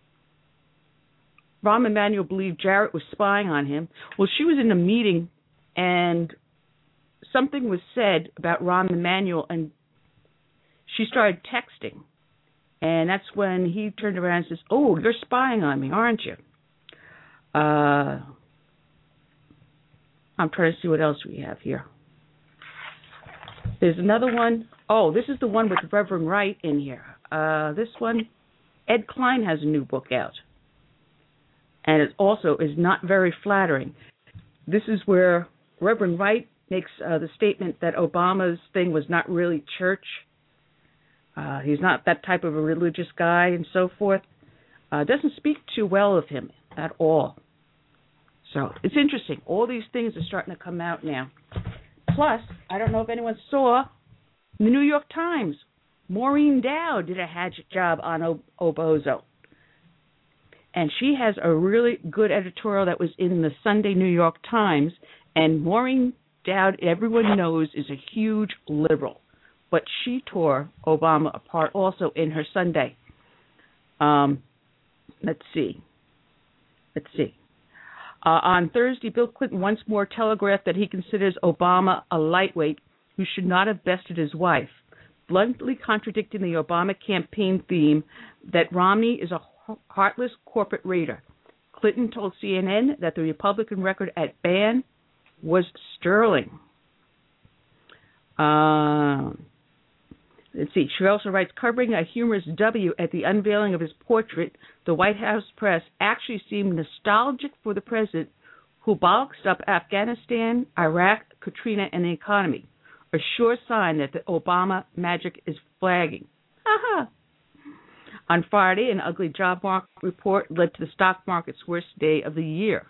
Rahm Emanuel believed Jarrett was spying on him. Well, she was in a meeting and something was said about Rahm Emanuel, and she started texting. And that's when he turned around and says, oh, you're spying on me, aren't you? Uh, I'm trying to see what else we have here. There's another one. Oh, this is the one with Reverend Wright in here. Uh, this one, Ed Klein has a new book out. And it also is not very flattering. This is where Reverend Wright makes uh, the statement that Obama's thing was not really church. Uh, he's not that type of a religious guy and so forth. Uh, doesn't speak too well of him at all. So it's interesting. All these things are starting to come out now. Plus, I don't know if anyone saw the New York Times. Maureen Dowd did a hatchet job on o- Obozo. And she has a really good editorial that was in the Sunday New York Times. And Maureen Dowd, everyone knows, is a huge liberal. But she tore Obama apart also in her Sunday. Um, let's see. Let's see. Uh, on Thursday, Bill Clinton once more telegraphed that he considers Obama a lightweight who should not have bested his wife, bluntly contradicting the Obama campaign theme that Romney is a heartless corporate raider. Clinton told C N N that the Republican record at Ban was sterling. Uh, let's see. She also writes, covering a humorous W at the unveiling of his portrait, the White House press actually seemed nostalgic for the president who boxed up Afghanistan, Iraq, Katrina, and the economy. A sure sign that the Obama magic is flagging. Ha-ha. On Friday, an ugly job market report led to the stock market's worst day of the year.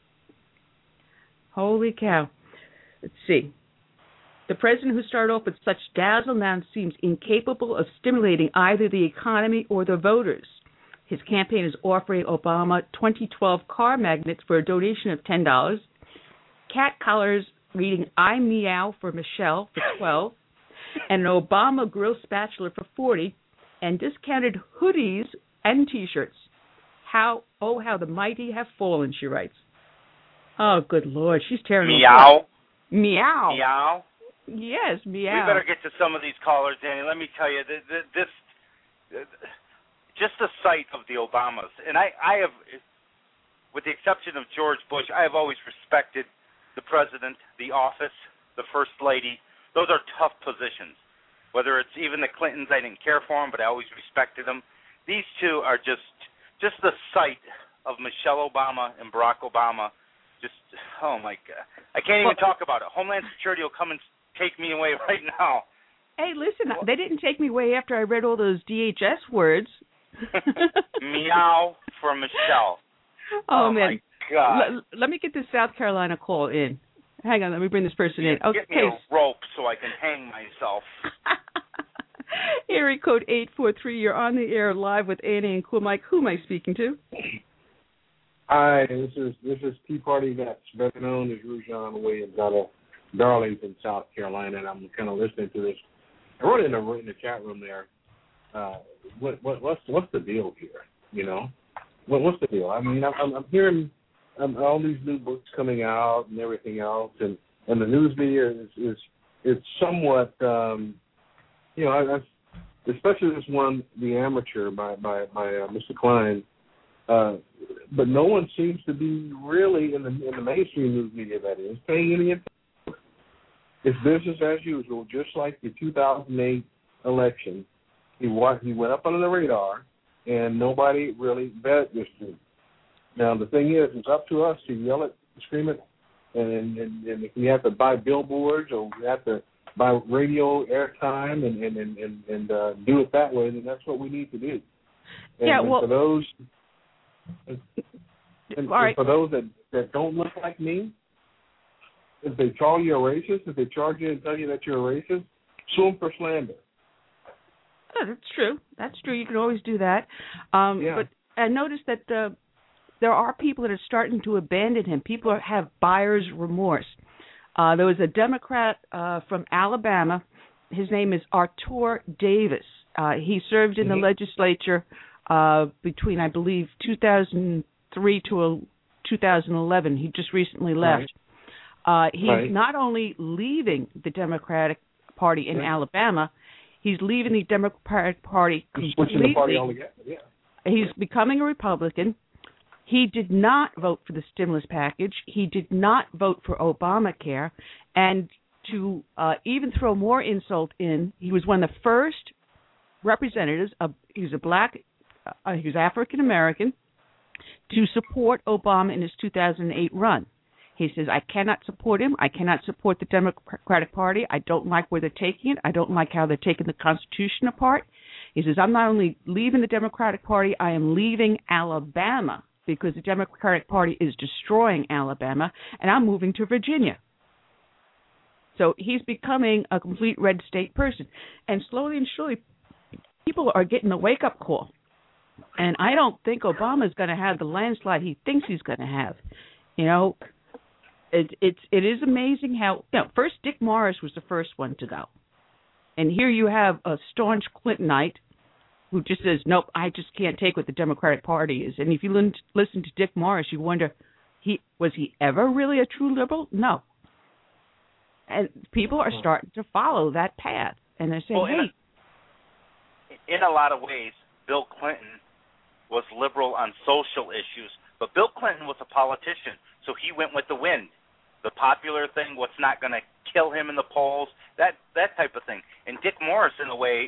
Holy cow. Let's see. The president who started off with such dazzle now seems incapable of stimulating either the economy or the voters. His campaign is offering Obama twenty twelve car magnets for a donation of ten dollars, cat collars reading I Meow for Michelle for twelve dollars, and an Obama grill spatula for forty dollars, and discounted hoodies and T-shirts. How, oh, how the mighty have fallen, she writes. Oh, good Lord, she's tearing me Meow. Meow. Meow. Yes, meow. We better get to some of these callers, Danny. Let me tell you, this, this just the sight of the Obamas, and I, I have, with the exception of George Bush, I have always respected the president, the office, the first lady. Those are tough positions. Whether it's even the Clintons, I didn't care for them, but I always respected them. These two are just, just the sight of Michelle Obama and Barack Obama. Just, oh my God, I can't even well, talk about it. Homeland Security will come and take me away right now. Hey, listen, they didn't take me away after I read all those D H S words. Meow for Michelle. Oh, oh man. My God. L- let me get this South Carolina call in. Hang on, let me bring this person in. Okay. Get me a rope so I can hang myself. Area code eight four three, you're on the air live with Annie and Cool Mike. Who am I speaking to? Hi, this is this is Tea Party that's better known as Rujan Williams out of Darlington, South Carolina, and I'm kind of listening to this. I wrote in the in the chat room there. Uh, what what what's what's the deal here? You know, what what's the deal? I mean, I'm I'm hearing um, all these new books coming out and everything else, and, and the news media is is it's somewhat um, you know, I, I, especially this one, The Amateur by by by uh, Mister Klein. Uh, but no one seems to be really in the in the mainstream news media, that is, paying any attention. It's business as usual, just like the two thousand eight election. He wa- he went up under the radar, and nobody really bet this dude. Now the thing is, it's up to us to yell it, scream it, and and, and if we have to buy billboards or we have to by radio airtime and and and and, and uh, do it that way, then that's what we need to do. And, yeah, and well, for those, and, and right. for those that, that don't look like me, if they call you a racist, if they charge you and tell you that you're a racist, sue them for slander. Oh, that's true. That's true. You can always do that. Um, yeah. But I noticed that uh, there are people that are starting to abandon him. People are, have buyer's remorse. Uh, there was a Democrat uh, from Alabama. His name is Artur Davis. Uh, he served in mm-hmm. the legislature uh, between, I believe, two thousand three to two thousand eleven. He just recently left. Right. Uh, he's right. not only leaving the Democratic Party in right. Alabama, he's leaving the Democratic Party completely. He's switching the party altogether. Yeah. He's becoming a Republican. He did not vote for the stimulus package. He did not vote for Obamacare. And to uh, even throw more insult in, he was one of the first representatives, of, he was a black, uh, he was African American, to support Obama in his two thousand eight run. He says, I cannot support him. I cannot support the Democratic Party. I don't like where they're taking it. I don't like how they're taking the Constitution apart. He says, I'm not only leaving the Democratic Party, I am leaving Alabama because the Democratic Party is destroying Alabama, and I'm moving to Virginia. So he's becoming a complete red state person. And slowly and surely, people are getting a wake-up call. And I don't think Obama is going to have the landslide he thinks he's going to have. You know, it, it's it is amazing how, you know, first Dick Morris was the first one to go. And here you have a staunch Clintonite who just says, nope, I just can't take what the Democratic Party is. And if you listen to Dick Morris, you wonder, he was he ever really a true liberal? No. And people are starting to follow that path. And they're saying, well, hey. In a, in a lot of ways, Bill Clinton was liberal on social issues, but Bill Clinton was a politician, so he went with the wind. The popular thing, what's not going to kill him in the polls, that that type of thing. And Dick Morris, in a way,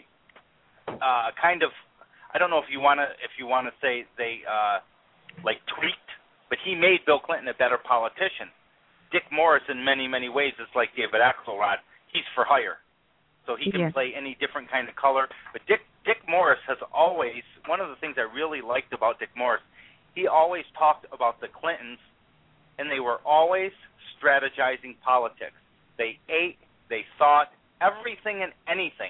uh, kind of, I don't know if you want to if you want to say they uh, like tweaked, but he made Bill Clinton a better politician. Dick Morris, in many many ways, is like David Axelrod. He's for hire, so he can yeah. play any different kind of color. But Dick Dick Morris has always, one of the things I really liked about Dick Morris, he always talked about the Clintons, and they were always strategizing politics. They ate, they thought, everything and anything.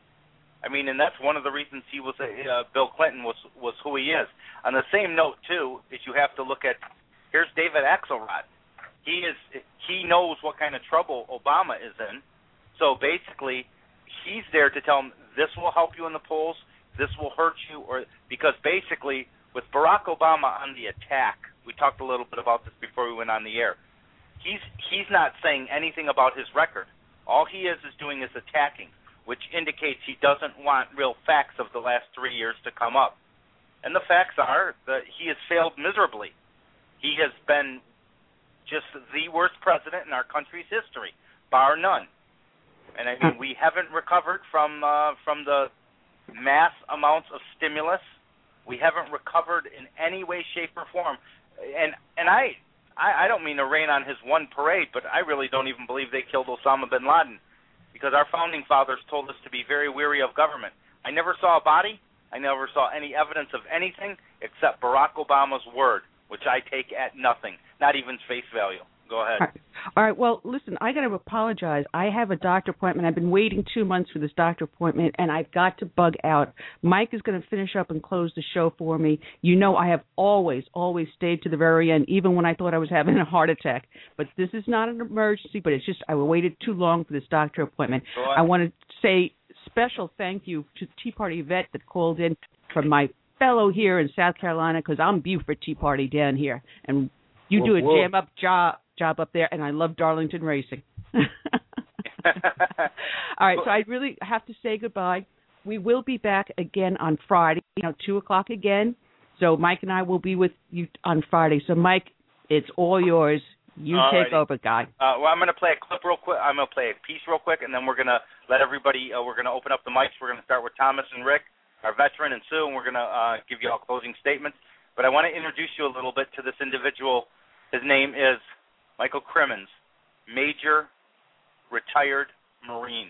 I mean, and that's one of the reasons he was, a, uh, Bill Clinton was was who he is. On the same note, too, is you have to look at, here's David Axelrod. He is he knows what kind of trouble Obama is in. So basically, he's there to tell him, this will help you in the polls, this will hurt you, or because basically, with Barack Obama on the attack, we talked a little bit about this before we went on the air, he's he's not saying anything about his record. All he is is doing is attacking, which indicates he doesn't want real facts of the last three years to come up. And the facts are that he has failed miserably. He has been just the worst president in our country's history, bar none. And I mean, we haven't recovered from uh, from the mass amounts of stimulus. We haven't recovered in any way, shape, or form. And and I, I I don't mean to rain on his one parade, but I really don't even believe they killed Osama bin Laden, because our founding fathers told us to be very weary of government. I never saw a body. I never saw any evidence of anything except Barack Obama's word, which I take at nothing, not even face value. Go ahead. All right. All right. Well, listen, I got to apologize. I have a doctor appointment. I've been waiting two months for this doctor appointment, and I've got to bug out. Mike is going to finish up and close the show for me. You know, I have always, always stayed to the very end, even when I thought I was having a heart attack. But this is not an emergency, but it's just I waited too long for this doctor appointment. I want to say special thank you to the Tea Party vet that called in from my fellow here in South Carolina, because I'm Buford Tea Party down here, and you whoa, do a whoa. jam up job job up there, and I love Darlington racing. All right, so I really have to say goodbye. We will be back again on Friday, you know, two o'clock again. So Mike and I will be with you on Friday. So Mike, it's all yours. You Alrighty. take over, guy. Uh, well, I'm going to play a clip real quick. I'm going to play a piece real quick, and then we're going to let everybody. Uh, we're going to open up the mics. We're going to start with Thomas and Rick, our veteran, and Sue, and we're going to uh, give you all closing statements. But I want to introduce you a little bit to this individual. His name is Michael Crimmins, Major, retired Marine.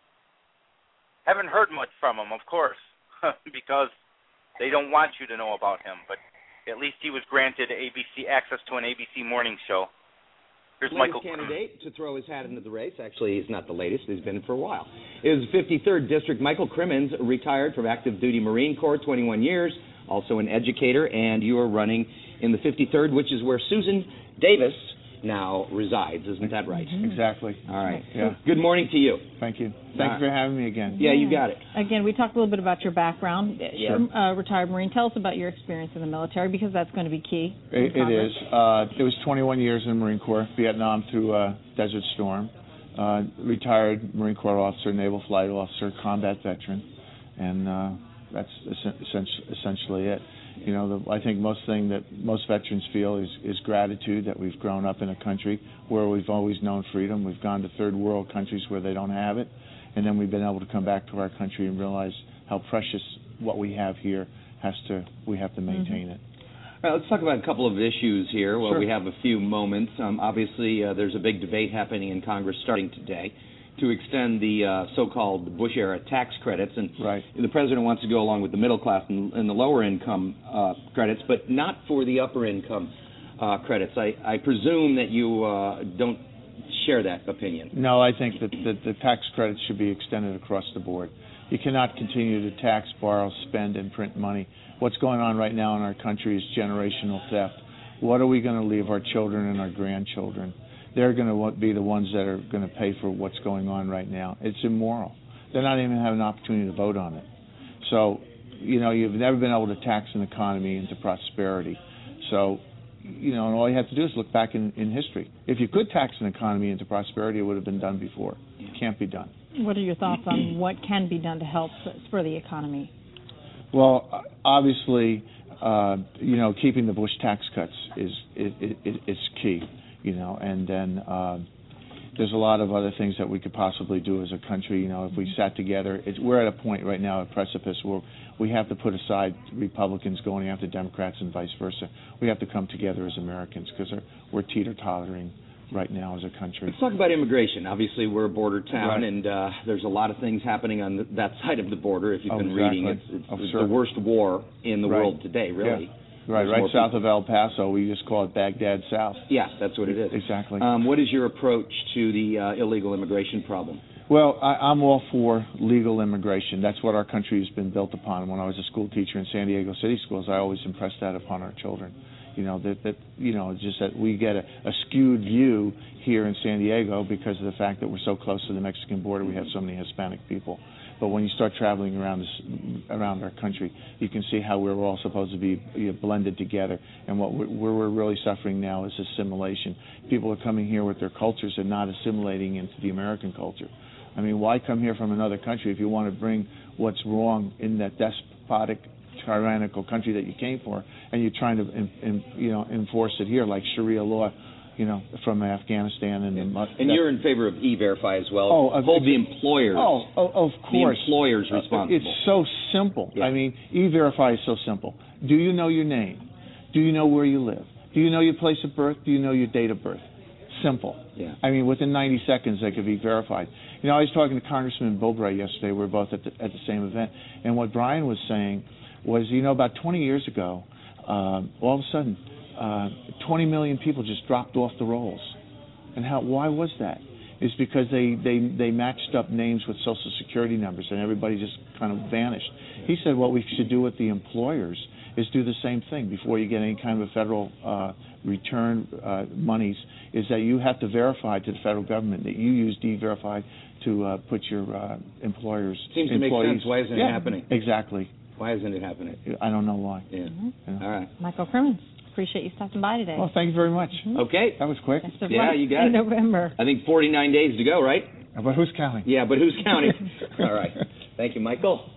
Haven't heard much from him, of course, because they don't want you to know about him, but at least he was granted A B C access to an A B C morning show. Here's latest Michael candidate to throw his hat into the race. Actually, he's not the latest. He's been for a while. Is fifty-third District. Michael Crimmins, retired from active duty Marine Corps, twenty-one years, also an educator, and you are running in the fifty-third, which is where Susan Davis now resides. Isn't that right? Mm-hmm. Exactly. All right. Yeah. Good morning to you. Thank you. Thank you for having me again. Yeah, you got it. Again, we talked a little bit about your background. Yeah. You're a retired Marine. Tell us about your experience in the military, because that's going to be key. It, it is. Uh, it was twenty-one years in the Marine Corps, Vietnam through uh, Desert Storm. Uh, retired Marine Corps officer, naval flight officer, combat veteran, and uh, that's essentially, essentially it. You know, the, I think most thing that most veterans feel is, is gratitude that we've grown up in a country where we've always known freedom. We've gone to third world countries where they don't have it, and then we've been able to come back to our country and realize how precious what we have here has to. We have to maintain mm-hmm. it. All right, let's talk about a couple of issues here. Well, sure. we have a few moments. Um, obviously, uh, there's a big debate happening in Congress starting today to extend the uh, so-called Bush-era tax credits, and right. the president wants to go along with the middle class and, and the lower income uh, credits, but not for the upper income uh, credits. I, I presume that you uh, don't share that opinion. No, I think that, that the tax credits should be extended across the board. You cannot continue to tax, borrow, spend, and print money. What's going on right now in our country is generational theft. What are we going to leave our children and our grandchildren? They're going to be the ones that are going to pay for what's going on right now. It's immoral. They're not even having an opportunity to vote on it. So, you know, you've never been able to tax an economy into prosperity. So, you know, and all you have to do is look back in, in history. If you could tax an economy into prosperity, it would have been done before. It can't be done. What are your thoughts on what can be done to help spur the economy? Well, obviously, uh, you know, keeping the Bush tax cuts is is, is, is key. You know, and then uh, there's a lot of other things that we could possibly do as a country. You know, if we sat together, it's, we're at a point right now, a precipice where we have to put aside Republicans going after Democrats and vice versa. We have to come together as Americans because we're teeter-tottering right now as a country. Let's talk about immigration. Obviously, we're a border town, right. and uh, there's a lot of things happening on the, that side of the border. If you've oh, been exactly. reading, it's, it's, oh, it's sure. the worst war in the right. world today, really. Yeah. Right, There's right south people. of El Paso. We just call it Baghdad South. Yeah, that's what it is. Exactly. Um, what is your approach to the uh, illegal immigration problem? Well, I, I'm all for legal immigration. That's what our country has been built upon. When I was a school teacher in San Diego City schools, I always impressed that upon our children. You know, that, that you know, just that we get a, a skewed view here in San Diego because of the fact that we're so close to the Mexican border. We have so many Hispanic people. But when you start traveling around this, around our country, you can see how we're all supposed to be you know, blended together. And what we're, where we're really suffering now is assimilation. People are coming here with their cultures and not assimilating into the American culture. I mean, why come here from another country if you want to bring what's wrong in that despotic, tyrannical country that you came for, and you're trying to in, in, you know enforce it here like Sharia law, you know, from Afghanistan and. And, the, and you're in favor of E-Verify as well. Oh, hold the employers. Oh, oh, of course. The employers responsible. It's so simple. Yeah. I mean, E-Verify is so simple. Do you know your name? Do you know where you live? Do you know your place of birth? Do you know your date of birth? Simple. Yeah. I mean, within ninety seconds, they could be verified. You know, I was talking to Congressman Bilbray yesterday. We were both at the, at the same event, and what Brian was saying was, you know, about twenty years ago, um, all of a sudden, uh, twenty million people just dropped off the rolls. And how? Why was that? It's because they, they, they matched up names with Social Security numbers, and everybody just kind of vanished. He said what we should do with the employers is do the same thing before you get any kind of a federal uh, return uh, monies, is that you have to verify to the federal government that you used E-Verify to uh, put your uh, employers' Seems employees. to make sense. Why isn't yeah, it happening? Exactly. Why isn't it happening? I don't know why. Yeah. Mm-hmm. yeah. All right. Michael Crimmins, appreciate you stopping by today. Well, thank you very much. Mm-hmm. Okay. That was quick. Yeah, you got in it. November. I think forty-nine days to go, right? But who's counting? Yeah, but who's counting? All right. Thank you, Michael.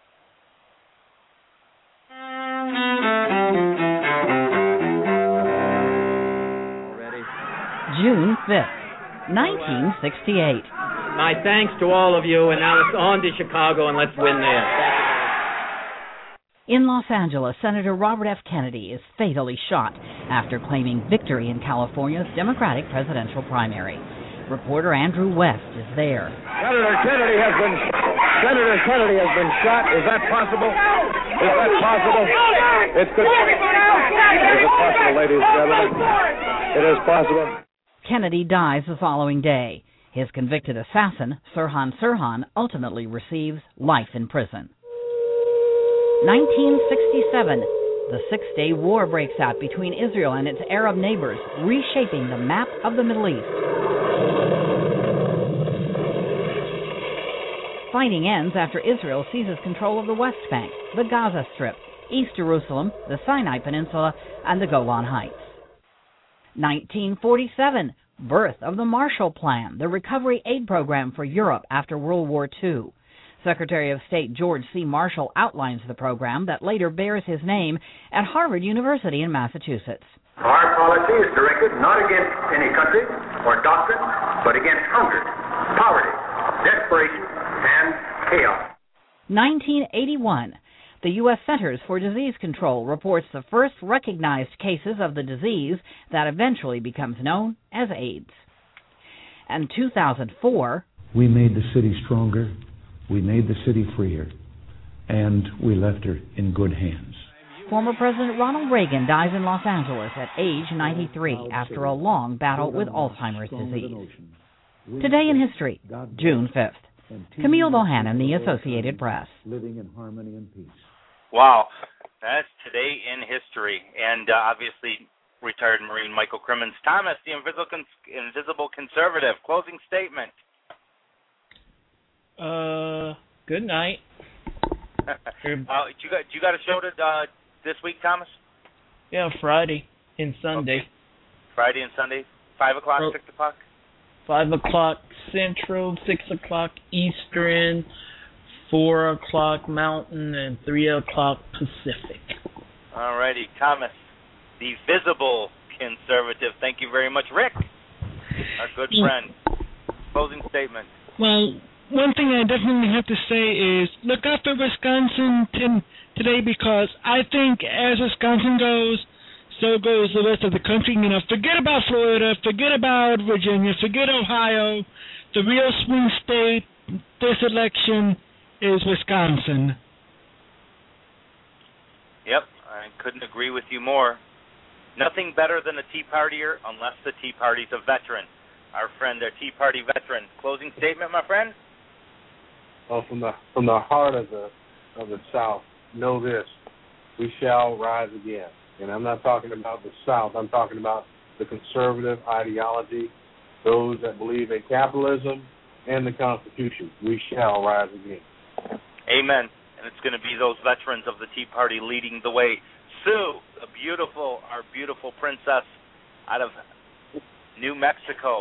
June fifth, nineteen sixty-eight. My thanks to all of you, and now it's on to Chicago, and let's win there. In Los Angeles, Senator Robert F. Kennedy is fatally shot after claiming victory in California's Democratic presidential primary. Reporter Andrew West is there. Senator Kennedy has been Senator Kennedy has been shot. Is that possible? Is that possible? It could. Is it possible, ladies and gentlemen? It is possible. Kennedy dies the following day. His convicted assassin, Sirhan Sirhan, ultimately receives life in prison. nineteen sixty-seven. The Six-Day War breaks out between Israel and its Arab neighbors, reshaping the map of the Middle East. Fighting ends after Israel seizes control of the West Bank, the Gaza Strip, East Jerusalem, the Sinai Peninsula, and the Golan Heights. nineteen forty-seven. Birth of the Marshall Plan, the recovery aid program for Europe after World War Two. Secretary of State George C. Marshall outlines the program that later bears his name at Harvard University in Massachusetts. Our policy is directed not against any country or doctrine, but against hunger, poverty, desperation, and chaos. nineteen eighty-one. The U S Centers for Disease Control reports the first recognized cases of the disease that eventually becomes known as AIDS. And two thousand four. We made the city stronger, we made the city freer, and we left her in good hands. Former President Ronald Reagan dies in Los Angeles at age ninety-three after a long battle with Alzheimer's disease. Today in history, June fifth. Camille Bohannon, The Associated Press. Living in harmony and peace. Wow, that's today in history. And uh, obviously, retired Marine Michael Crimmins. Thomas, the invisible, invisible conservative, closing statement. Uh, good night. uh, you got you got a show to, uh, this week, Thomas? Yeah, Friday and Sunday. Okay. Friday and Sunday, five o'clock, well, six o'clock. Five o'clock Central, six o'clock Eastern, four o'clock Mountain, and three o'clock Pacific. All righty, Thomas, the visible conservative. Thank you very much, Rick, our good friend. Closing statement. Well, one thing I definitely have to say is look out for Wisconsin t- today, because I think as Wisconsin goes, so goes the rest of the country. You know, forget about Florida, forget about Virginia, forget Ohio. The real swing state this election is Wisconsin. Yep, I couldn't agree with you more. Nothing better than a Tea Partier unless the Tea Party's a veteran. Our friend, our Tea Party veteran. Closing statement, my friend? Well, from the from the heart of the of the South, know this: we shall rise again. And I'm not talking about the South. I'm talking about the conservative ideology, those that believe in capitalism and the Constitution. We shall rise again. Amen. And it's going to be those veterans of the Tea Party leading the way. Sue, the beautiful, our beautiful princess out of New Mexico.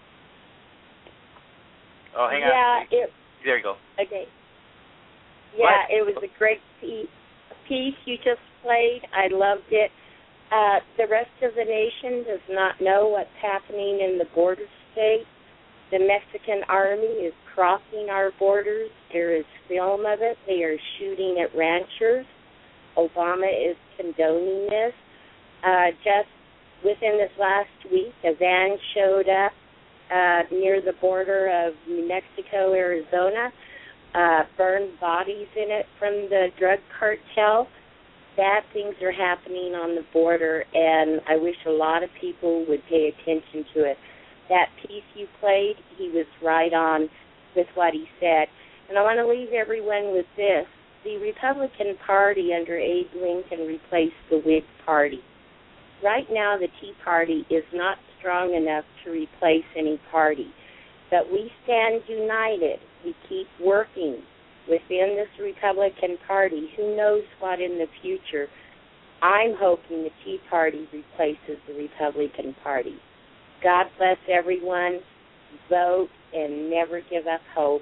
Oh, hang yeah, on. It, there you go. Okay. Yeah, it was a great piece. piece you just played. I loved it. Uh, the rest of the nation does not know what's happening in the border states. The Mexican army is crossing our borders. There is film of it. They are shooting at ranchers. Obama is condoning this. Uh, just within this last week, a van showed up uh, near the border of New Mexico, Arizona. Uh, burned bodies in it from the drug cartel. Bad things are happening on the border, and I wish a lot of people would pay attention to it. That piece you played, he was right on with what he said. And I want to leave everyone with this. The Republican Party under Abe Lincoln replaced the Whig Party. Right now, the Tea Party is not strong enough to replace any party. But we stand united. We keep working within this Republican Party. Who knows what in the future? I'm hoping the Tea Party replaces the Republican Party. God bless everyone. Vote and never give up hope.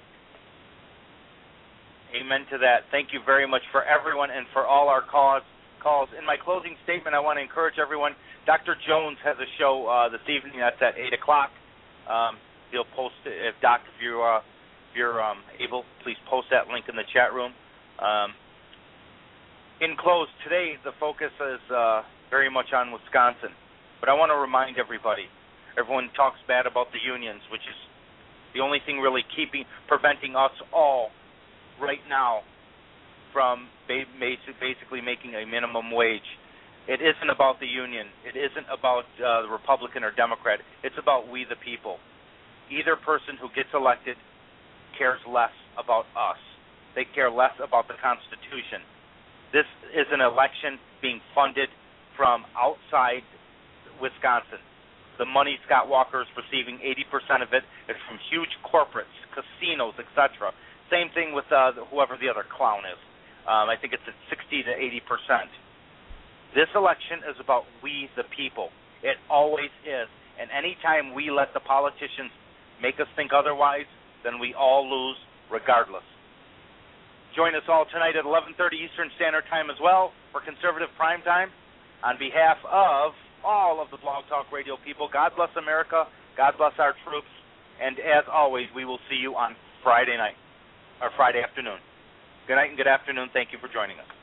Amen to that. Thank you very much for everyone and for all our calls. calls. In my closing statement, I want to encourage everyone. Doctor Jones has a show uh, this evening. That's at eight o'clock. Um, he'll post it. If Doc, if you're, uh, if you're um, able, please post that link in the chat room. Um, in close, today the focus is uh, very much on Wisconsin. But I want to remind everybody, Everyone talks bad about the unions, which is the only thing really keeping, preventing us all right now from basically making a minimum wage. It isn't about the union. It isn't about uh, the Republican or Democrat. It's about we the people. Either person who gets elected cares less about us. They care less about the Constitution. This is an election being funded from outside Wisconsin. The money Scott Walker is receiving, eighty percent of it is from huge corporates, casinos, et cetera. Same thing with uh, whoever the other clown is. Um, I think it's at sixty to eighty percent. This election is about we the people. It always is. And any time we let the politicians make us think otherwise, then we all lose regardless. Join us all tonight at eleven thirty Eastern Standard Time as well for Conservative Prime Time. On behalf of all of the Blog Talk Radio people, God bless America, God bless our troops, and as always, we will see you on Friday night, or Friday afternoon. Good night and good afternoon. Thank you for joining us.